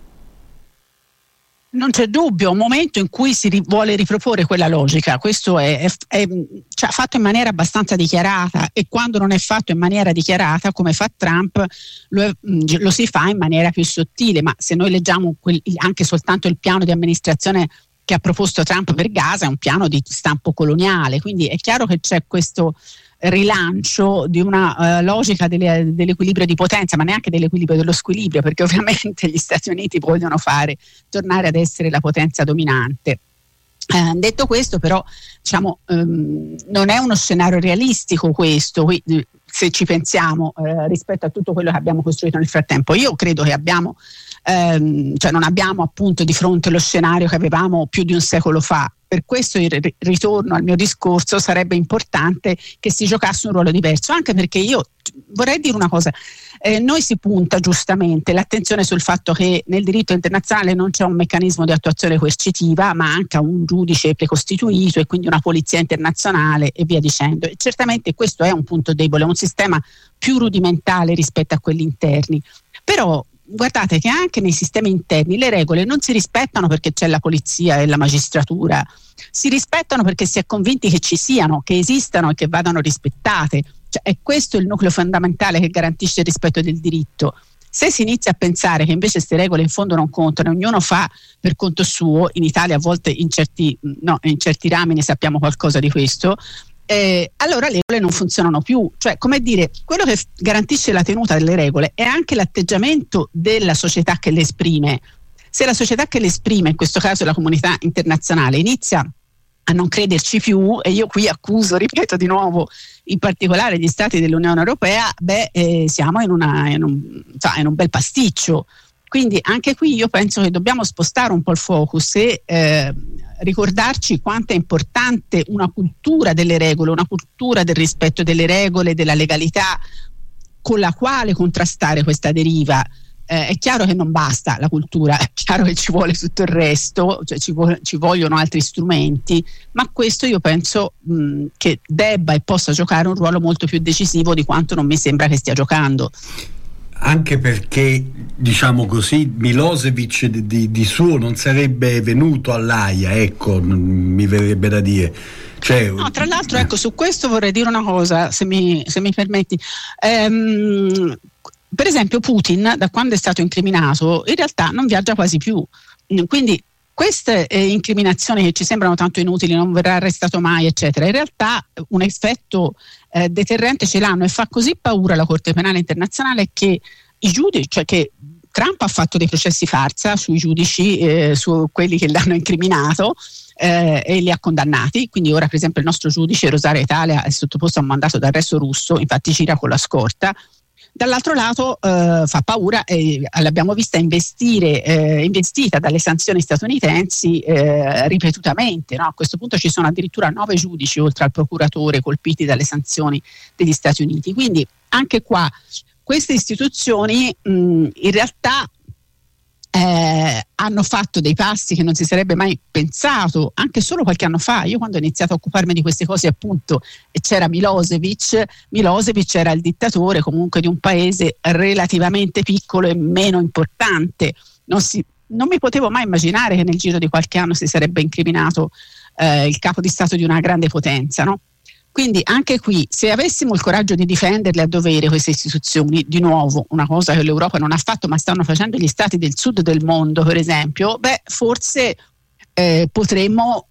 Non c'è dubbio, un momento in cui si vuole riproporre quella logica. Questo è fatto in maniera abbastanza dichiarata, e quando non è fatto in maniera dichiarata, come fa Trump, lo si fa in maniera più sottile. Ma se noi leggiamo anche soltanto il piano di amministrazione che ha proposto Trump per Gaza, è un piano di stampo coloniale, quindi è chiaro che c'è questo rilancio di una logica dell'equilibrio di potenza, ma neanche dell'equilibrio, dello squilibrio, perché ovviamente gli Stati Uniti vogliono tornare ad essere la potenza dominante. Detto questo, però, non è uno scenario realistico questo, se ci pensiamo rispetto a tutto quello che abbiamo costruito nel frattempo. Io credo che non abbiamo appunto di fronte lo scenario che avevamo più di un secolo fa. Per questo il ritorno al mio discorso sarebbe importante che si giocasse un ruolo diverso, anche perché io vorrei dire una cosa, noi si punta giustamente l'attenzione sul fatto che nel diritto internazionale non c'è un meccanismo di attuazione coercitiva, ma anche un giudice precostituito e quindi una polizia internazionale e via dicendo. E certamente questo è un punto debole, è un sistema più rudimentale rispetto a quelli interni. Però guardate che anche nei sistemi interni le regole non si rispettano perché c'è la polizia e la magistratura, si rispettano perché si è convinti che ci siano, che esistano e che vadano rispettate. È questo il nucleo fondamentale che garantisce il rispetto del diritto. Se si inizia a pensare che invece queste regole in fondo non contano, ognuno fa per conto suo, in Italia a volte in certi rami ne sappiamo qualcosa di questo, allora le regole non funzionano più. Cioè, come dire, quello che garantisce la tenuta delle regole è anche l'atteggiamento della società che le esprime. Se la società che le esprime, in questo caso la comunità internazionale, inizia a non crederci più, e io qui accuso, ripeto di nuovo, in particolare gli stati dell'Unione Europea, siamo in un bel pasticcio. Quindi anche qui io penso che dobbiamo spostare un po' il focus e ricordarci quanto è importante una cultura delle regole, una cultura del rispetto delle regole, della legalità, con la quale contrastare questa deriva. È chiaro che non basta la cultura, è chiaro che ci vuole tutto il resto, cioè ci vogliono altri strumenti, ma questo io penso che debba e possa giocare un ruolo molto più decisivo di quanto non mi sembra che stia giocando. Anche perché, diciamo così, Milosevic di suo non sarebbe venuto all'Aia, ecco, mi verrebbe da dire. Cioè, no, tra l'altro, ecco, su questo vorrei dire una cosa, se mi permetti. Per esempio Putin, da quando è stato incriminato, in realtà non viaggia quasi più, quindi queste incriminazioni che ci sembrano tanto inutili, non verrà arrestato mai, eccetera, in realtà un effetto deterrente ce l'hanno, e fa così paura la Corte Penale Internazionale che i giudici, cioè che Trump ha fatto dei processi farsa sui giudici, su quelli che l'hanno incriminato, e li ha condannati. Quindi ora per esempio il nostro giudice Rosario Italia è sottoposto a un mandato d'arresto russo, infatti gira con la scorta. Dall'altro lato fa paura, l'abbiamo vista investita dalle sanzioni statunitensi ripetutamente, no? A questo punto ci sono addirittura 9 giudici oltre al procuratore colpiti dalle sanzioni degli Stati Uniti. Quindi anche qua queste istituzioni in realtà hanno fatto dei passi che non si sarebbe mai pensato anche solo qualche anno fa. Io quando ho iniziato a occuparmi di queste cose, appunto, c'era Milosevic era il dittatore comunque di un paese relativamente piccolo e meno importante. Non mi potevo mai immaginare che nel giro di qualche anno si sarebbe incriminato il capo di Stato di una grande potenza, no? Quindi anche qui, se avessimo il coraggio di difenderle a dovere queste istituzioni, di nuovo una cosa che l'Europa non ha fatto ma stanno facendo gli stati del sud del mondo per esempio, forse potremmo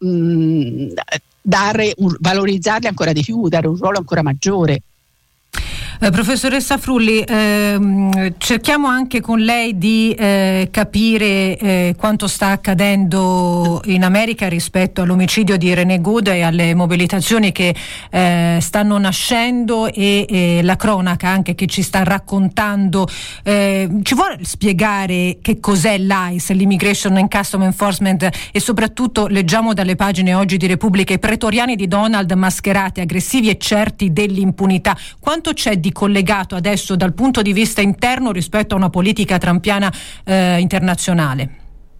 valorizzarle ancora di più, dare un ruolo ancora maggiore. Professoressa Frulli, cerchiamo anche con lei di capire quanto sta accadendo in America rispetto all'omicidio di René Good e alle mobilitazioni che stanno nascendo e la cronaca anche che ci sta raccontando. Ci vuole spiegare che cos'è l'ICE, l'Immigration and Custom Enforcement, e soprattutto leggiamo dalle pagine oggi di Repubblica i pretoriani di Donald mascherati, aggressivi e certi dell'impunità. Quanto c'è di collegato adesso dal punto di vista interno rispetto a una politica trumpiana internazionale?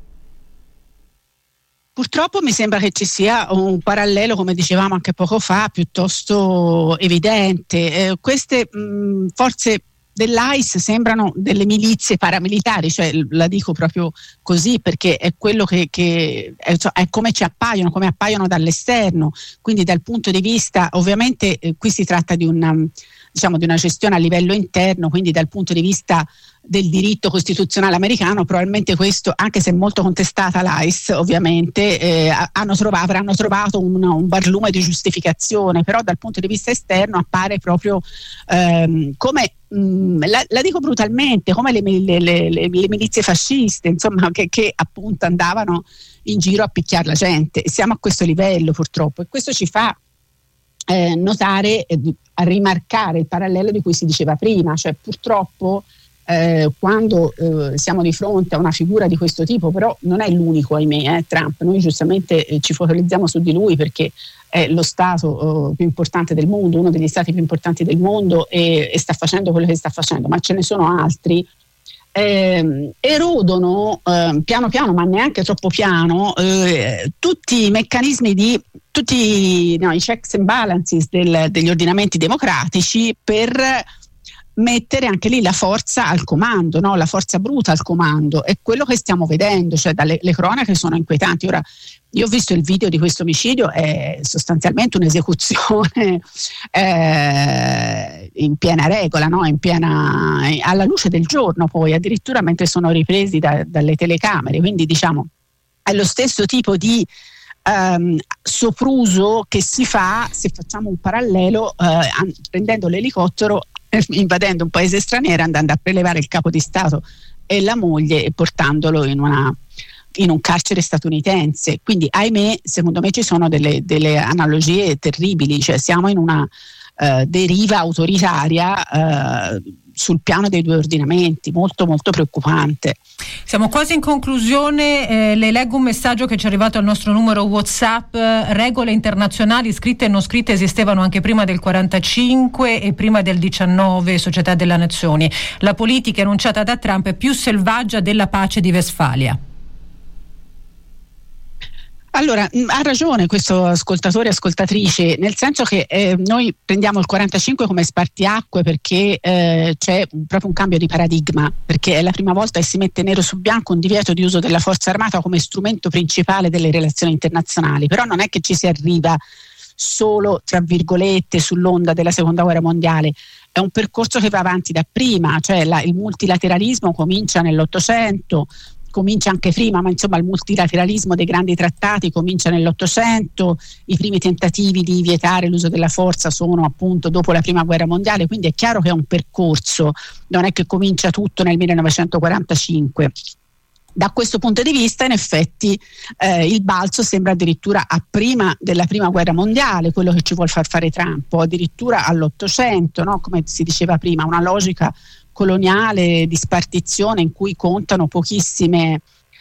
Purtroppo mi sembra che ci sia un parallelo, come dicevamo anche poco fa, piuttosto evidente. Queste forze dell'ICE sembrano delle milizie paramilitari, cioè la dico proprio così perché è quello che è come ci appaiono, come appaiono dall'esterno. Quindi dal punto di vista, ovviamente qui si tratta di una gestione a livello interno, quindi dal punto di vista del diritto costituzionale americano probabilmente questo, anche se è molto contestata l'ICE ovviamente, avranno trovato un barlume di giustificazione, però dal punto di vista esterno appare proprio come la dico brutalmente, come le milizie fasciste, insomma, che appunto andavano in giro a picchiare la gente. Siamo a questo livello purtroppo, e questo ci fa notare, a rimarcare il parallelo di cui si diceva prima, cioè purtroppo quando siamo di fronte a una figura di questo tipo, però non è l'unico, ahimè, Trump, noi giustamente ci focalizziamo su di lui perché è lo Stato più importante del mondo, uno degli Stati più importanti del mondo, e sta facendo quello che sta facendo, ma ce ne sono altri. Erodono piano piano, ma neanche troppo piano, tutti i meccanismi i checks and balances degli ordinamenti democratici per mettere anche lì la forza al comando, no? La forza bruta al comando, è quello che stiamo vedendo, cioè le cronache sono inquietanti. Ora, io ho visto il video di questo omicidio, è sostanzialmente un'esecuzione in piena regola, no? Alla luce del giorno, poi addirittura mentre sono ripresi dalle telecamere, quindi diciamo è lo stesso tipo di sopruso che si fa, se facciamo un parallelo, prendendo l'elicottero, invadendo un paese straniero, andando a prelevare il capo di Stato e la moglie e portandolo in un carcere statunitense. Quindi ahimè, secondo me ci sono delle analogie terribili, cioè siamo in una deriva autoritaria sul piano dei due ordinamenti, molto molto preoccupante. Siamo quasi in conclusione, le leggo un messaggio che ci è arrivato al nostro numero WhatsApp. Regole internazionali scritte e non scritte esistevano anche prima del 45 e prima del 19, Società delle Nazioni. La politica enunciata da Trump è più selvaggia della pace di Westfalia. Allora, ha ragione questo ascoltatore e ascoltatrice, nel senso che noi prendiamo il 45 come spartiacque perché c'è proprio un cambio di paradigma, perché è la prima volta che si mette nero su bianco un divieto di uso della forza armata come strumento principale delle relazioni internazionali. Però non è che ci si arriva solo, tra virgolette, sull'onda della seconda guerra mondiale, è un percorso che va avanti da prima, cioè il multilateralismo comincia nell'Ottocento, comincia anche prima, ma insomma il multilateralismo dei grandi trattati comincia nell'Ottocento, i primi tentativi di vietare l'uso della forza sono appunto dopo la prima guerra mondiale, quindi è chiaro che è un percorso, non è che comincia tutto nel 1945. Da questo punto di vista, in effetti, il balzo sembra addirittura a prima della prima guerra mondiale, quello che ci vuol far fare Trump, o addirittura all'Ottocento, no? Come si diceva prima, una logica coloniale di spartizione in cui contano pochissime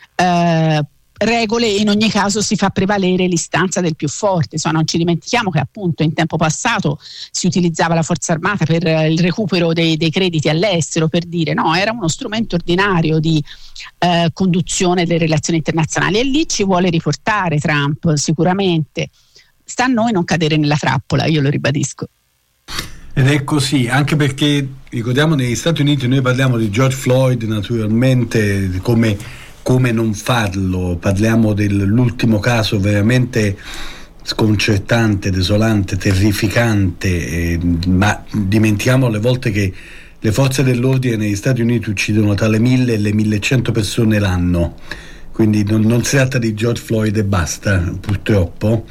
regole e in ogni caso si fa prevalere l'istanza del più forte. Insomma, non ci dimentichiamo che appunto in tempo passato si utilizzava la forza armata per il recupero dei crediti all'estero, per dire, no, era uno strumento ordinario di conduzione delle relazioni internazionali, e lì ci vuole riportare Trump sicuramente. Sta a noi non cadere nella trappola, io lo ribadisco. Ed è così, anche perché ricordiamo negli Stati Uniti noi parliamo di George Floyd, naturalmente come non farlo, parliamo dell'ultimo caso veramente sconcertante, desolante, terrificante, ma dimentichiamo alle volte che le forze dell'ordine negli Stati Uniti uccidono tra le 1.000 e le 1.100 persone l'anno, quindi non si tratta di George Floyd e basta, purtroppo,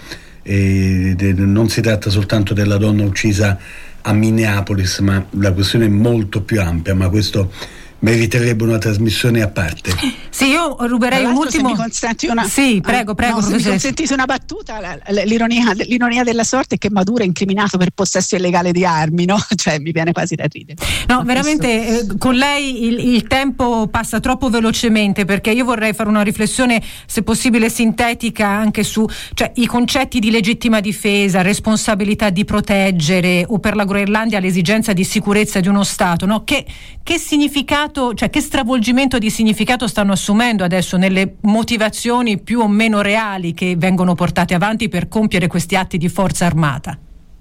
non si tratta soltanto della donna uccisa a Minneapolis, ma la questione è molto più ampia, ma questo meriterebbe una trasmissione a parte. Sì, io ruberei un ultimo. Se mi consenti una... Sì, prego, no, se mi consentite una battuta, l'ironia della sorte è che Maduro è incriminato per possesso illegale di armi, no? Cioè mi viene quasi da ridere. No, veramente con lei il tempo passa troppo velocemente, perché io vorrei fare una riflessione, se possibile sintetica, anche su i concetti di legittima difesa, responsabilità di proteggere, o per la Groenlandia l'esigenza di sicurezza di uno Stato, no? Che significato, che stravolgimento di significato stanno assumendo adesso nelle motivazioni più o meno reali che vengono portate avanti per compiere questi atti di forza armata?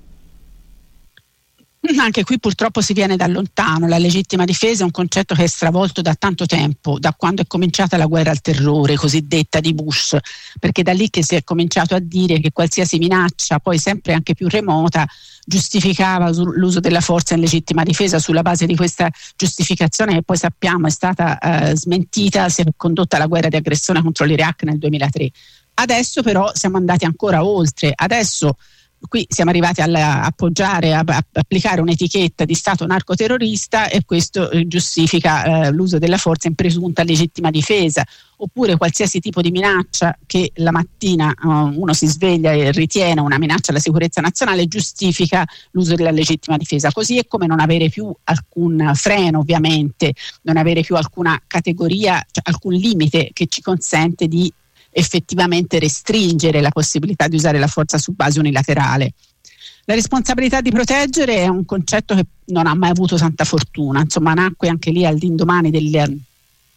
Anche qui purtroppo si viene da lontano. La legittima difesa è un concetto che è stravolto da tanto tempo, da quando è cominciata la guerra al terrore cosiddetta di Bush, perché da lì che si è cominciato a dire che qualsiasi minaccia, poi sempre anche più remota, giustificava l'uso della forza in legittima difesa. Sulla base di questa giustificazione, che poi sappiamo è stata smentita, si è condotta la guerra di aggressione contro l'Iraq nel 2003. Adesso però siamo andati ancora oltre. Adesso qui siamo arrivati a appoggiare, a applicare un'etichetta di Stato narcoterrorista, e questo giustifica l'uso della forza in presunta legittima difesa, oppure qualsiasi tipo di minaccia che la mattina uno si sveglia e ritiene una minaccia alla sicurezza nazionale giustifica l'uso della legittima difesa. Così è come non avere più alcun freno, ovviamente, non avere più alcuna categoria, alcun limite che ci consente di effettivamente restringere la possibilità di usare la forza su base unilaterale. La responsabilità di proteggere è un concetto che non ha mai avuto tanta fortuna, insomma nacque anche lì all'indomani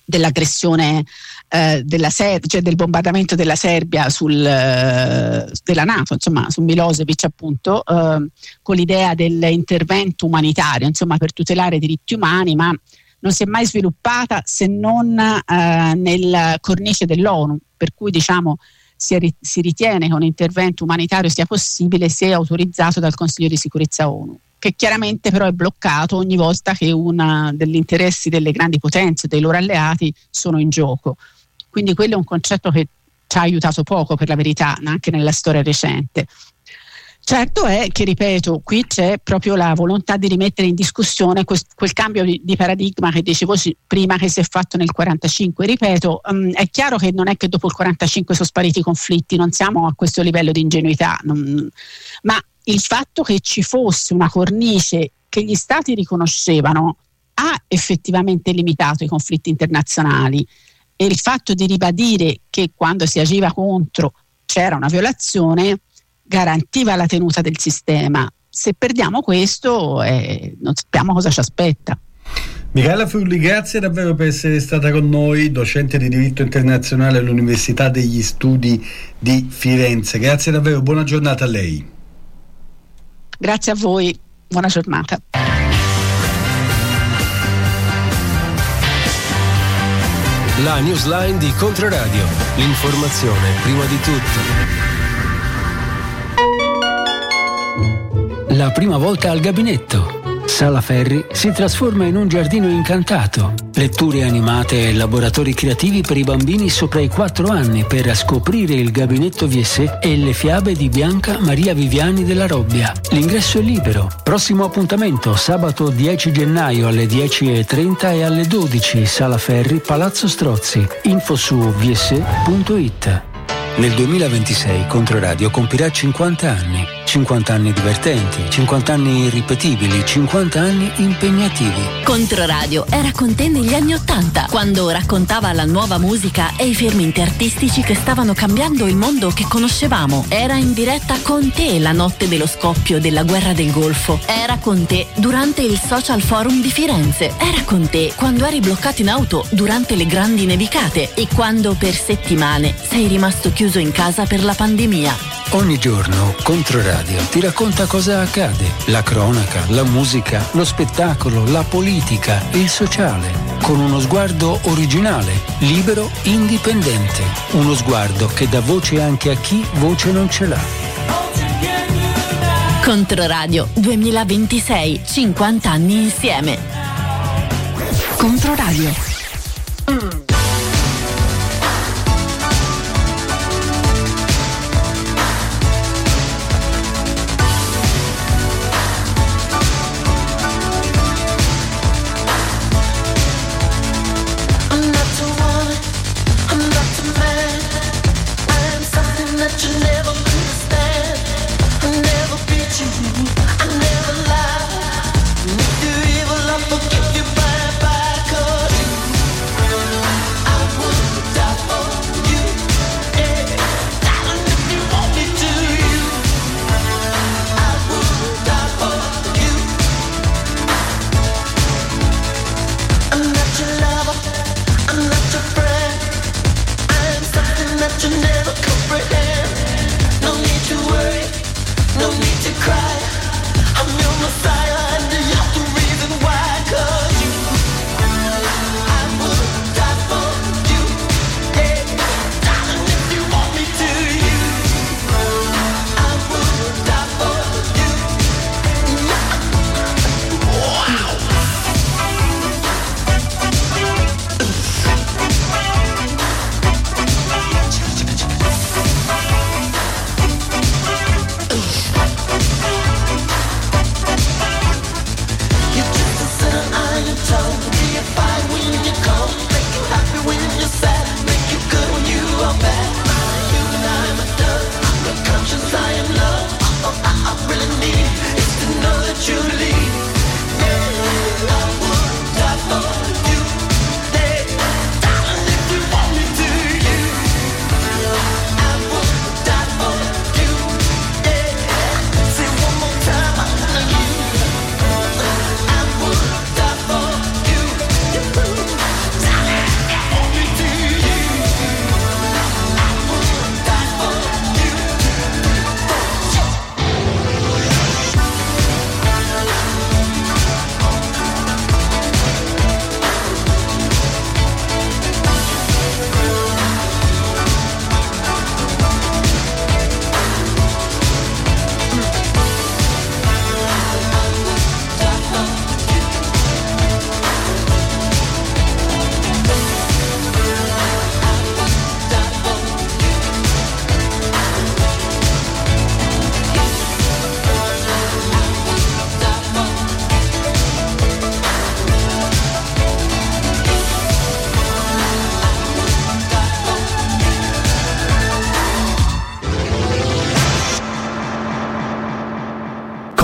dell'aggressione cioè del bombardamento della Serbia della NATO, insomma su Milosevic appunto, con l'idea dell'intervento umanitario, insomma per tutelare i diritti umani, ma non si è mai sviluppata se non nel cornice dell'ONU, per cui diciamo si ritiene che un intervento umanitario sia possibile se è autorizzato dal Consiglio di sicurezza ONU, che chiaramente però è bloccato ogni volta che uno degli interessi delle grandi potenze, dei loro alleati, sono in gioco. Quindi quello è un concetto che ci ha aiutato poco, per la verità, anche nella storia recente. Certo è che, ripeto, qui c'è proprio la volontà di rimettere in discussione quel cambio di paradigma che dicevo prima, che si è fatto nel 1945. Ripeto, è chiaro che non è che dopo il 1945 sono spariti i conflitti, non siamo a questo livello di ingenuità, ma il fatto che ci fosse una cornice che gli stati riconoscevano ha effettivamente limitato i conflitti internazionali, e il fatto di ribadire che quando si agiva contro c'era una violazione garantiva la tenuta del sistema. Se perdiamo questo non sappiamo cosa ci aspetta. Michaela Frulli, grazie davvero per essere stata con noi, docente di diritto internazionale all'Università degli Studi di Firenze. Grazie davvero, buona giornata a lei. Grazie a voi, buona giornata. La newsline di Controradio, l'informazione prima di tutto. La prima volta al gabinetto. Sala Ferri si trasforma in un giardino incantato. Letture animate e laboratori creativi per i bambini sopra i 4 anni per scoprire il gabinetto VS e le fiabe di Bianca Maria Viviani della Robbia. L'ingresso è libero. Prossimo appuntamento sabato 10 gennaio alle 10:30 e alle 12, Sala Ferri, Palazzo Strozzi. Info su vs.it. Nel 2026 Controradio compirà 50 anni. 50 anni divertenti, 50 anni irripetibili, 50 anni impegnativi. Controradio era con te negli anni '80, quando raccontava la nuova musica e i fermenti artistici che stavano cambiando il mondo che conoscevamo. Era in diretta con te la notte dello scoppio della guerra del Golfo. Era con te durante il Social Forum di Firenze. Era con te quando eri bloccato in auto durante le grandi nevicate e quando per settimane sei rimasto chiuso in casa per la pandemia. Ogni giorno Controradio ti racconta cosa accade. La cronaca, la musica, lo spettacolo, la politica, il sociale. Con uno sguardo originale, libero, indipendente. Uno sguardo che dà voce anche a chi voce non ce l'ha. Controradio 2026, 50 anni insieme. Controradio.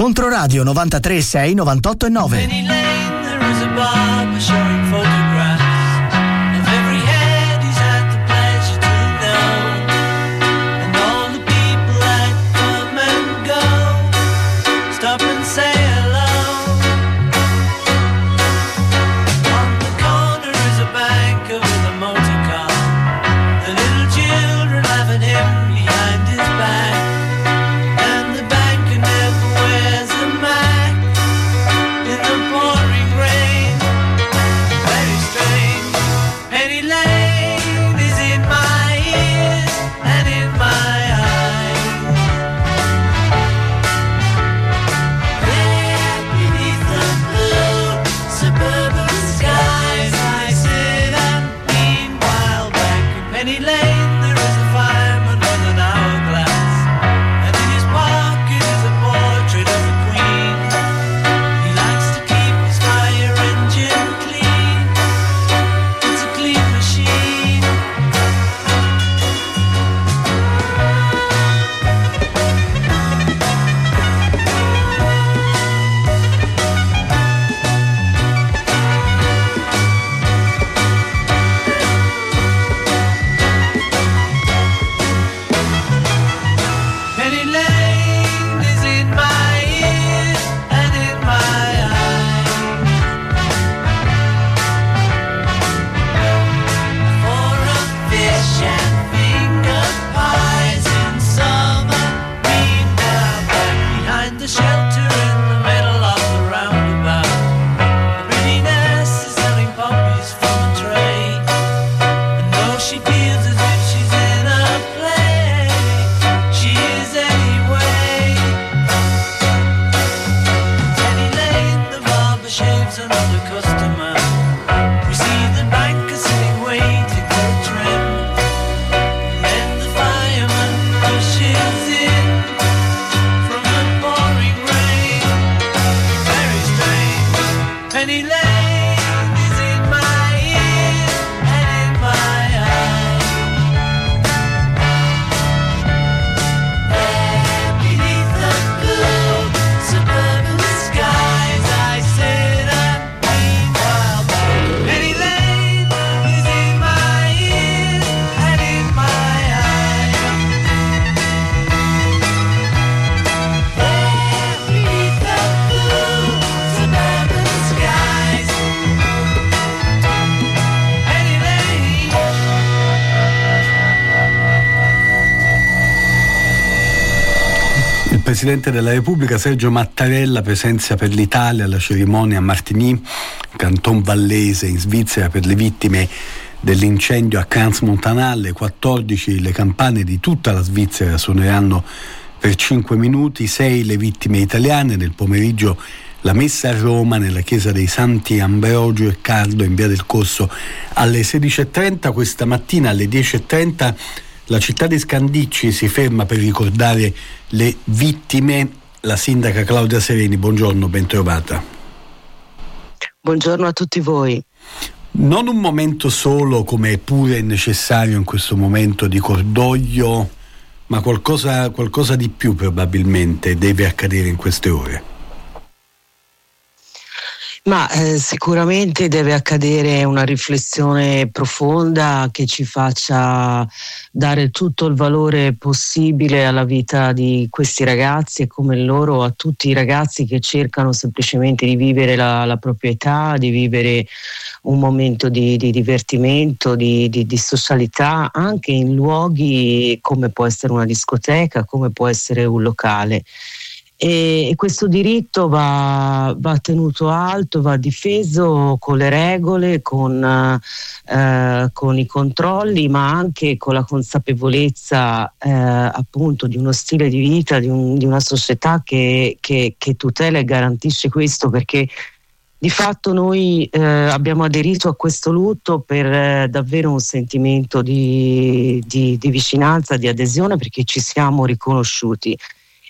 Controradio 93.6, 98.9. Il Presidente della Repubblica Sergio Mattarella presenzia per l'Italia alla cerimonia a Martigny, Canton Vallese in Svizzera, per le vittime dell'incendio a Crans-Montana. 14 le campane di tutta la Svizzera suoneranno per 5 minuti, 6 le vittime italiane. Nel pomeriggio la messa a Roma nella chiesa dei Santi Ambrogio e Carlo in via del Corso alle 16.30. Questa mattina alle 10.30 la città di Scandicci si ferma per ricordare le vittime. La sindaca Claudia Sereni, buongiorno, ben trovata. Buongiorno a tutti voi. Non un momento solo, come è pure necessario in questo momento, di cordoglio, ma qualcosa di più probabilmente deve accadere in queste ore. Ma sicuramente deve accadere una riflessione profonda che ci faccia dare tutto il valore possibile alla vita di questi ragazzi e come loro a tutti i ragazzi che cercano semplicemente di vivere la propria età, di vivere un momento di divertimento, di socialità, anche in luoghi come può essere una discoteca, come può essere un locale. E questo diritto va tenuto alto, va difeso con le regole, con i controlli, ma anche con la consapevolezza appunto di uno stile di vita, di una società che tutela e garantisce questo, perché di fatto noi abbiamo aderito a questo lutto per davvero un sentimento di vicinanza, di adesione, perché ci siamo riconosciuti.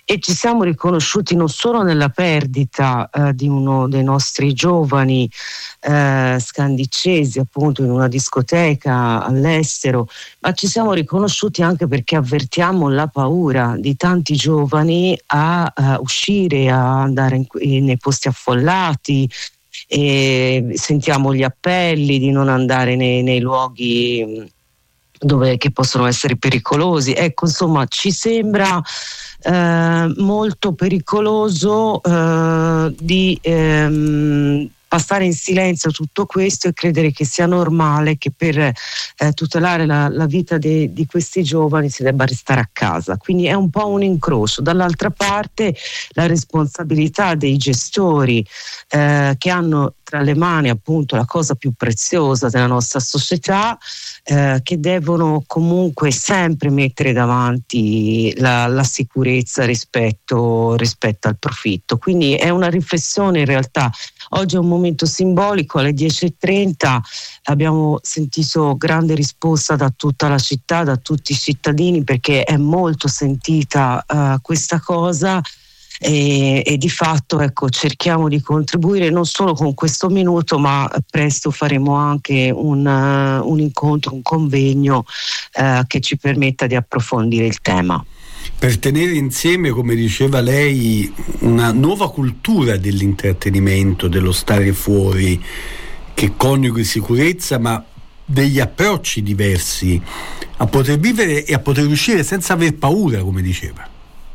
e ci siamo riconosciuti non solo nella perdita di uno dei nostri giovani scandicesi, appunto in una discoteca all'estero, ma ci siamo riconosciuti anche perché avvertiamo la paura di tanti giovani a uscire, a andare nei posti affollati, e sentiamo gli appelli di non andare nei luoghi che possono essere pericolosi. Ecco, insomma, ci sembra molto pericoloso di passare in silenzio tutto questo e credere che sia normale che per tutelare la vita di questi giovani si debba restare a casa. Quindi è un po' un incrocio. Dall'altra parte la responsabilità dei gestori che hanno tra le mani appunto la cosa più preziosa della nostra società, che devono comunque sempre mettere davanti la sicurezza rispetto al profitto. Quindi è una riflessione in realtà. Oggi è un momento simbolico, alle 10:30 abbiamo sentito grande risposta da tutta la città, da tutti i cittadini, perché è molto sentita questa cosa. E di fatto, ecco, cerchiamo di contribuire non solo con questo minuto, ma presto faremo anche un incontro, un convegno che ci permetta di approfondire il tema. Per tenere insieme, come diceva lei, una nuova cultura dell'intrattenimento, dello stare fuori, che coniughi sicurezza ma degli approcci diversi a poter vivere e a poter uscire senza aver paura, come diceva.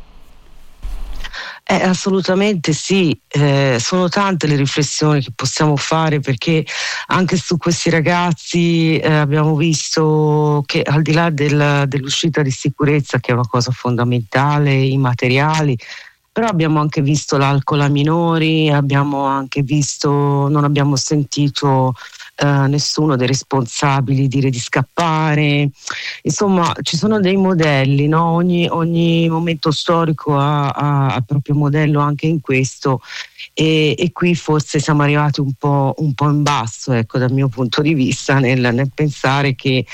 Assolutamente sì, sono tante le riflessioni che possiamo fare, perché anche su questi ragazzi abbiamo visto che al di là dell'uscita di sicurezza, che è una cosa fondamentale, i materiali, però abbiamo anche visto l'alcol a minori, abbiamo anche visto, non abbiamo sentito nessuno dei responsabili dire di scappare. Insomma, ci sono dei modelli, no? Ogni momento storico ha il proprio modello anche in questo, e qui forse siamo arrivati un po' in basso, ecco, dal mio punto di vista, nel pensare che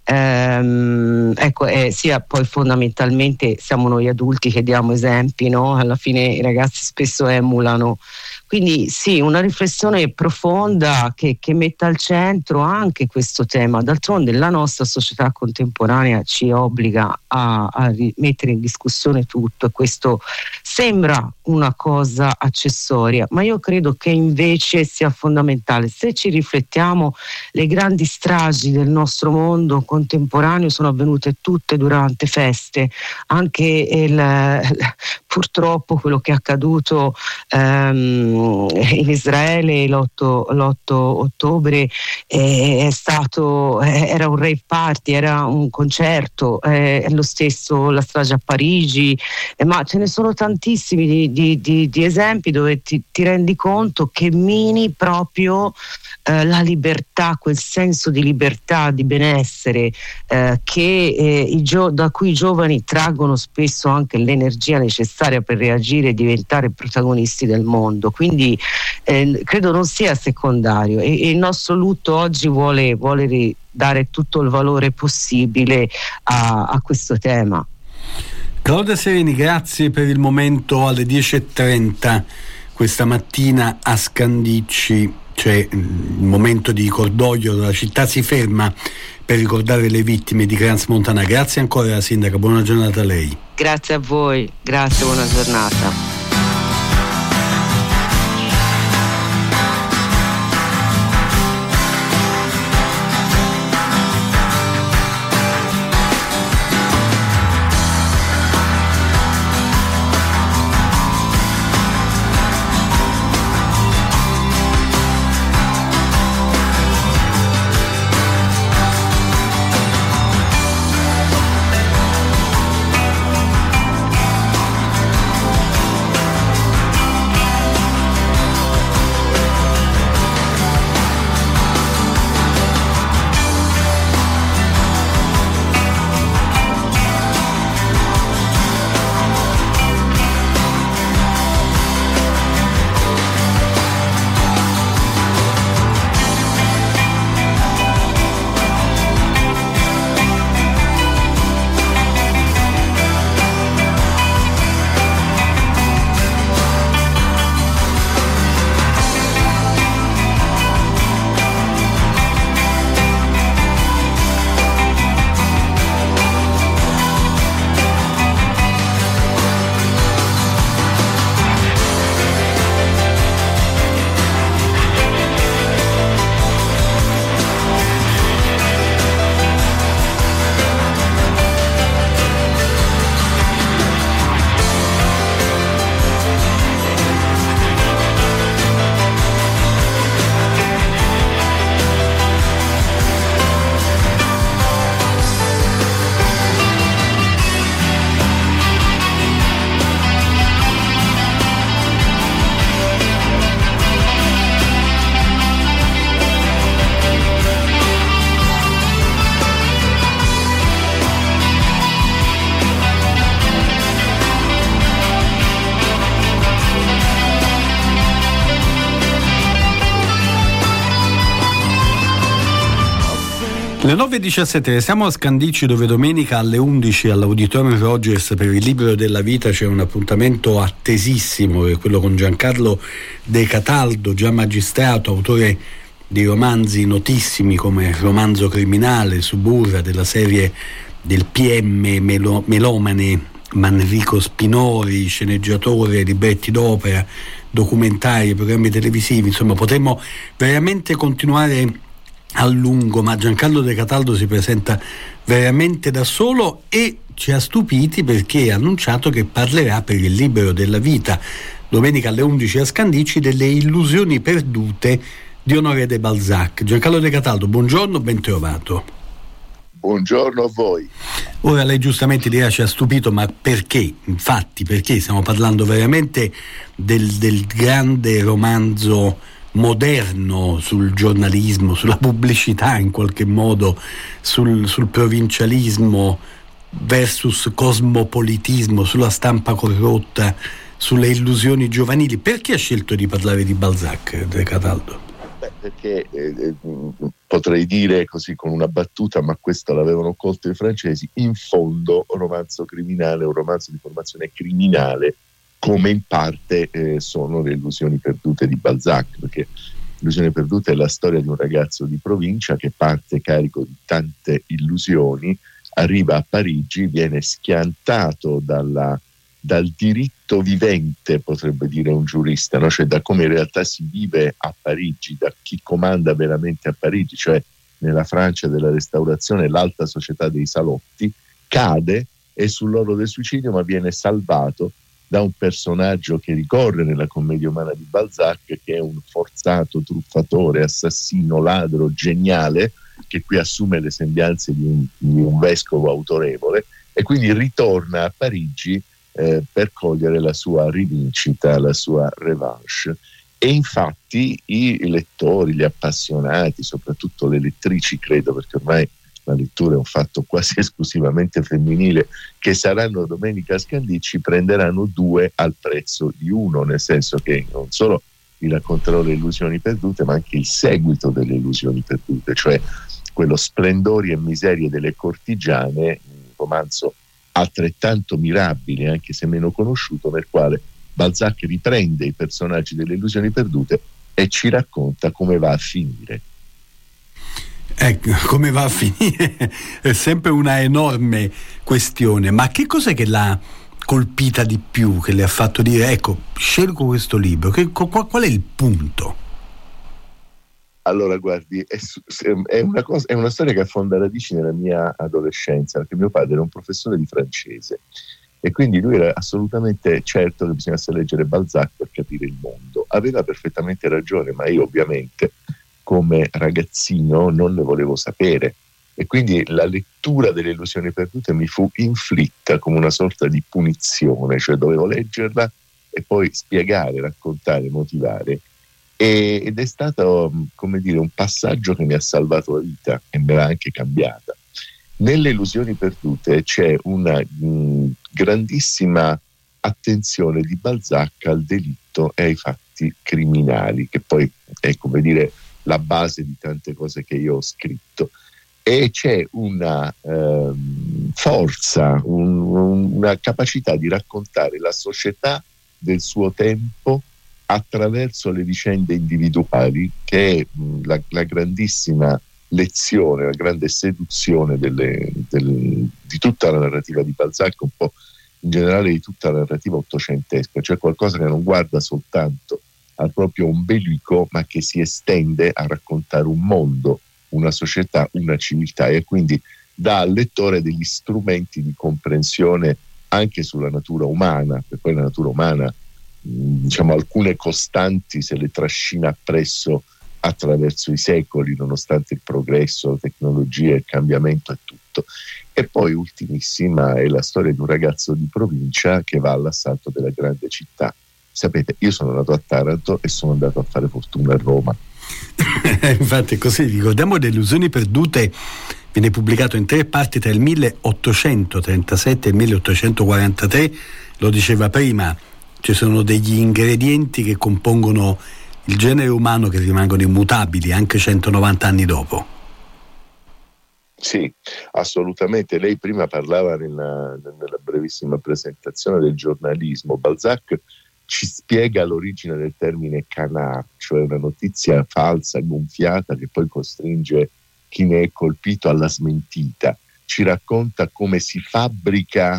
sia poi fondamentalmente siamo noi adulti che diamo esempi, no? Alla fine i ragazzi spesso emulano. Quindi sì, una riflessione profonda che metta al centro anche questo tema. D'altronde la nostra società contemporanea ci obbliga a mettere in discussione tutto, e questo sembra una cosa accessoria, ma io credo che invece sia fondamentale. Se ci riflettiamo, le grandi stragi del nostro mondo contemporaneo sono avvenute tutte durante feste, anche purtroppo quello che è accaduto in Israele l'8 ottobre era un rave party, era un concerto, lo stesso la strage a Parigi, ma ce ne sono tantissimi di esempi dove ti rendi conto che mini proprio la libertà, quel senso di libertà, di benessere da cui i giovani traggono spesso anche l'energia necessaria per reagire e diventare protagonisti del mondo. Quindi credo non sia secondario, e il nostro lutto oggi vuole dare tutto il valore possibile a questo tema. Claudia Sereni, grazie per il momento. Alle 10:30 questa mattina a Scandicci c'è il momento di cordoglio, la città si ferma per ricordare le vittime di Crans Montana. Grazie ancora alla sindaca, buona giornata a lei. Grazie a voi, grazie, buona giornata. Le 9.17, siamo a Scandicci, dove domenica alle 11 all'Auditorium Rogers per il Libro della Vita c'è un appuntamento attesissimo, che è quello con Giancarlo De Cataldo, già magistrato, autore di romanzi notissimi come Romanzo Criminale, Suburra, della serie del PM melomane Manrico Spinori, sceneggiatore, libretti d'opera, documentari, programmi televisivi, insomma potremmo veramente continuare a lungo, ma Giancarlo De Cataldo si presenta veramente da solo e ci ha stupiti perché ha annunciato che parlerà per il Libro della Vita domenica alle 11 a Scandicci delle illusioni perdute di Honoré de Balzac. Giancarlo De Cataldo, buongiorno, ben trovato. Buongiorno a voi. Ora lei giustamente dirà ci ha stupito, ma perché? Infatti, perché stiamo parlando veramente del grande romanzo moderno sul giornalismo, sulla pubblicità in qualche modo, sul provincialismo versus cosmopolitismo, sulla stampa corrotta, sulle illusioni giovanili. Perché ha scelto di parlare di Balzac, De Cataldo? Perché potrei dire così con una battuta, ma questo l'avevano colto i francesi, in fondo romanzo criminale, un romanzo di formazione criminale, come in parte sono le illusioni perdute di Balzac, perché Illusioni perdute è la storia di un ragazzo di provincia che parte carico di tante illusioni, arriva a Parigi, viene schiantato dal diritto vivente, potrebbe dire un giurista, no? Cioè da come in realtà si vive a Parigi, da chi comanda veramente a Parigi, cioè nella Francia della Restaurazione, l'alta società dei salotti, cade, è sull'orlo del suicidio, ma viene salvato da un personaggio che ricorre nella commedia umana di Balzac, che è un forzato truffatore, assassino, ladro, geniale, che qui assume le sembianze di un vescovo autorevole e quindi ritorna a Parigi per cogliere la sua rivincita, la sua revanche. E infatti i lettori, gli appassionati, soprattutto le lettrici, credo, perché ormai la lettura è un fatto quasi esclusivamente femminile, che saranno domenica a Scandicci, prenderanno 2 al prezzo di 1, nel senso che non solo vi racconterò le illusioni perdute, ma anche il seguito delle illusioni perdute, cioè quello Splendori e miserie delle cortigiane, un romanzo altrettanto mirabile, anche se meno conosciuto, nel quale Balzac riprende i personaggi delle illusioni perdute e ci racconta come va a finire. Ecco, come va a finire è sempre una enorme questione, ma che cos'è che l'ha colpita di più, che le ha fatto dire ecco, scelgo questo libro? Qual è il punto? Allora guardi, è una storia che affonda radici nella mia adolescenza, perché mio padre era un professore di francese e quindi lui era assolutamente certo che bisognasse leggere Balzac per capire il mondo. Aveva perfettamente ragione, ma io ovviamente come ragazzino non ne volevo sapere e quindi la lettura delle illusioni perdute mi fu inflitta come una sorta di punizione, cioè dovevo leggerla e poi spiegare, raccontare, motivare, ed è stato, come dire, un passaggio che mi ha salvato la vita e me l'ha anche cambiata. Nelle illusioni perdute c'è una grandissima attenzione di Balzac al delitto e ai fatti criminali, che poi è, come dire, la base di tante cose che io ho scritto, e c'è una forza, una capacità di raccontare la società del suo tempo attraverso le vicende individuali, che è la grandissima lezione, la grande seduzione di tutta la narrativa di Balzac, un po' in generale di tutta la narrativa ottocentesca, cioè qualcosa che non guarda soltanto al proprio ombelico, ma che si estende a raccontare un mondo, una società, una civiltà, e quindi dà al lettore degli strumenti di comprensione anche sulla natura umana, perché poi la natura umana, diciamo, alcune costanti se le trascina appresso attraverso i secoli, nonostante il progresso, la tecnologia, il cambiamento e tutto. E poi ultimissima è la storia di un ragazzo di provincia che va all'assalto della grande città. Sapete, io sono nato a Taranto e sono andato a fare fortuna a Roma. Infatti così ricordiamo le illusioni perdute, viene pubblicato in 3 parti tra il 1837 e il 1843, lo diceva prima, ci sono degli ingredienti che compongono il genere umano che rimangono immutabili anche 190 anni dopo. Sì, assolutamente. Lei prima parlava nella brevissima presentazione del giornalismo. Balzac ci spiega l'origine del termine canard, cioè una notizia falsa, gonfiata, che poi costringe chi ne è colpito alla smentita. Ci racconta come si fabbrica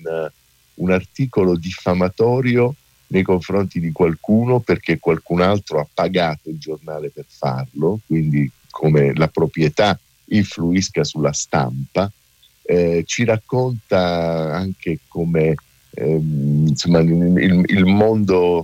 un articolo diffamatorio nei confronti di qualcuno perché qualcun altro ha pagato il giornale per farlo, quindi come la proprietà influisca sulla stampa. Ci racconta anche come insomma, il mondo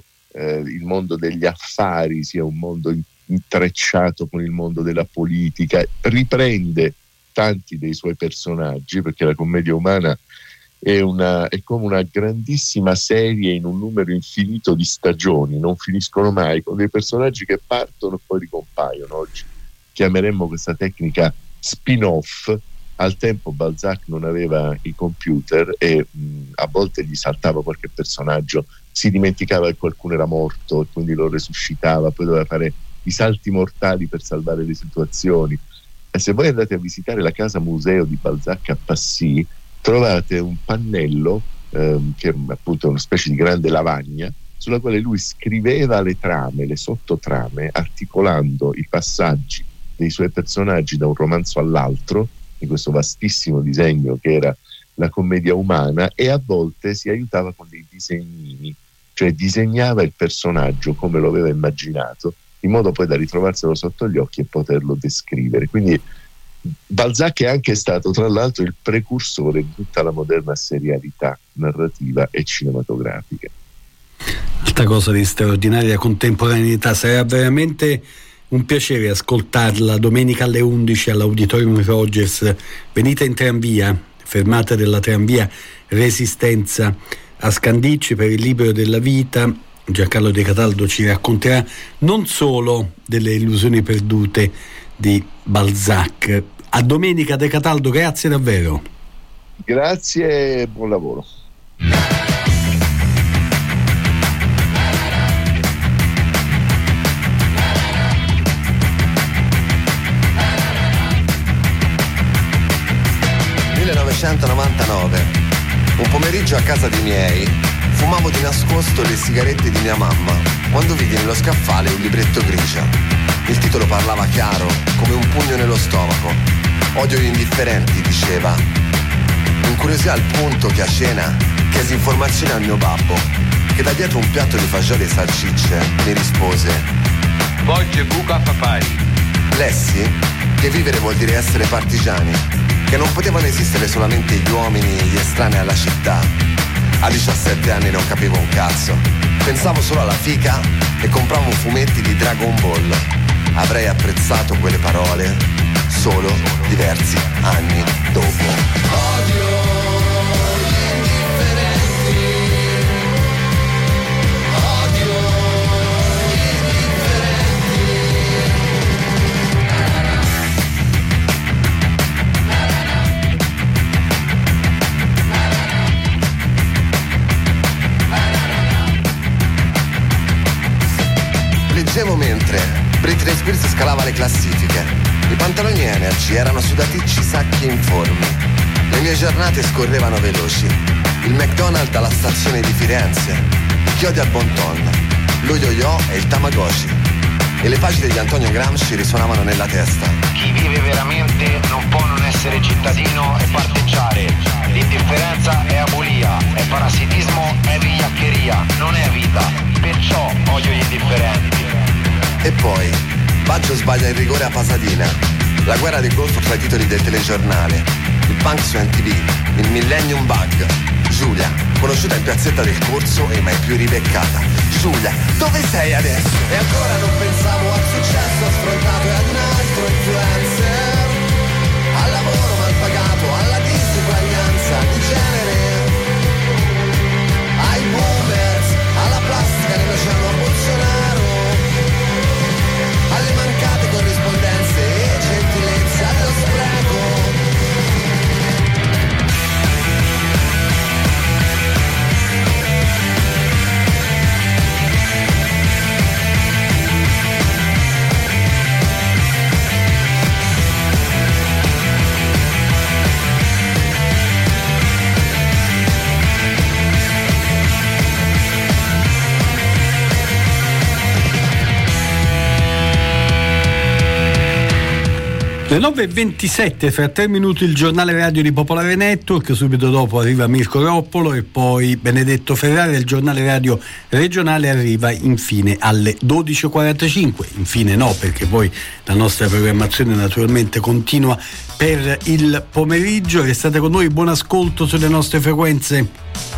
degli affari sia un mondo intrecciato con il mondo della politica. Riprende tanti dei suoi personaggi, perché la commedia umana è come una grandissima serie in un numero infinito di stagioni, non finiscono mai, con dei personaggi che partono e poi ricompaiono. Oggi chiameremmo questa tecnica spin-off. Al tempo Balzac non aveva i computer e a volte gli saltava qualche personaggio, si dimenticava che qualcuno era morto e quindi lo resuscitava, poi doveva fare i salti mortali per salvare le situazioni. E se voi andate a visitare la casa museo di Balzac a Passy, trovate un pannello che è appunto una specie di grande lavagna sulla quale lui scriveva le trame, le sottotrame, articolando i passaggi dei suoi personaggi da un romanzo all'altro, in questo vastissimo disegno che era la commedia umana, e a volte si aiutava con dei disegnini, cioè disegnava il personaggio come lo aveva immaginato, in modo poi da ritrovarselo sotto gli occhi e poterlo descrivere. Quindi Balzac è anche stato, tra l'altro, il precursore di tutta la moderna serialità narrativa e cinematografica. Altra cosa di straordinaria contemporaneità. Sarà veramente un piacere ascoltarla domenica alle 11 all'Auditorium Rogers. Venite in tranvia, fermata della tranvia Resistenza a Scandicci per il Libro della Vita. Giancarlo De Cataldo ci racconterà non solo delle illusioni perdute di Balzac. A domenica, De Cataldo, grazie davvero. Grazie e buon lavoro. Un pomeriggio a casa dei miei fumavo di nascosto le sigarette di mia mamma quando vidi nello scaffale un libretto grigia. Il titolo parlava chiaro come un pugno nello stomaco. Odio gli indifferenti, diceva. Mi incuriosì al punto che a cena chiesi informazioni al mio babbo, che da dietro un piatto di fagioli e salsicce mi rispose: Voce buca papai. Lessi che vivere vuol dire essere partigiani, che non potevano esistere solamente gli uomini e gli estranei alla città. A 17 anni non capivo un cazzo, pensavo solo alla fica e compravo fumetti di Dragon Ball. Avrei apprezzato quelle parole solo diversi anni dopo. Odio gli indifferenti, odio gli indifferenti. Leggevo mentre Britney Spears scalava le classifiche. I pantaloni Energy erano sudaticci, sacchi e informi. Le mie giornate scorrevano veloci. Il McDonald's alla stazione di Firenze, i chiodi al Bon Ton, lo yo-yo e il Tamagotchi. E le pagine di Antonio Gramsci risuonavano nella testa. Chi vive veramente non può non essere cittadino e parteggiare. L'indifferenza è abulia, è parassitismo, è vigliaccheria, non è vita. Perciò odio gli indifferenti. E poi Baggio sbaglia il rigore a Pasadena, la guerra del Golfo tra i titoli del telegiornale, il punk su MTV, il Millennium Bug. Giulia, conosciuta in piazzetta del Corso e mai più ribeccata. Giulia, dove sei adesso? E ancora non pensavo al successo affrontato e ad un altro influencer, al lavoro mal pagato, alla disuguaglianza di genere, ai boomers, alla plastica nell'oceano Bolsonaro, alle mancate corrispondenze e gentilezze, allo spreco. Le 9.27, fra 3 minuti il giornale radio di Popolare Network, subito dopo arriva Mirko Roppolo e poi Benedetto Ferrari. Il giornale radio regionale arriva infine alle 12.45, infine no, perché poi la nostra programmazione naturalmente continua per il pomeriggio. Restate con noi, buon ascolto sulle nostre frequenze.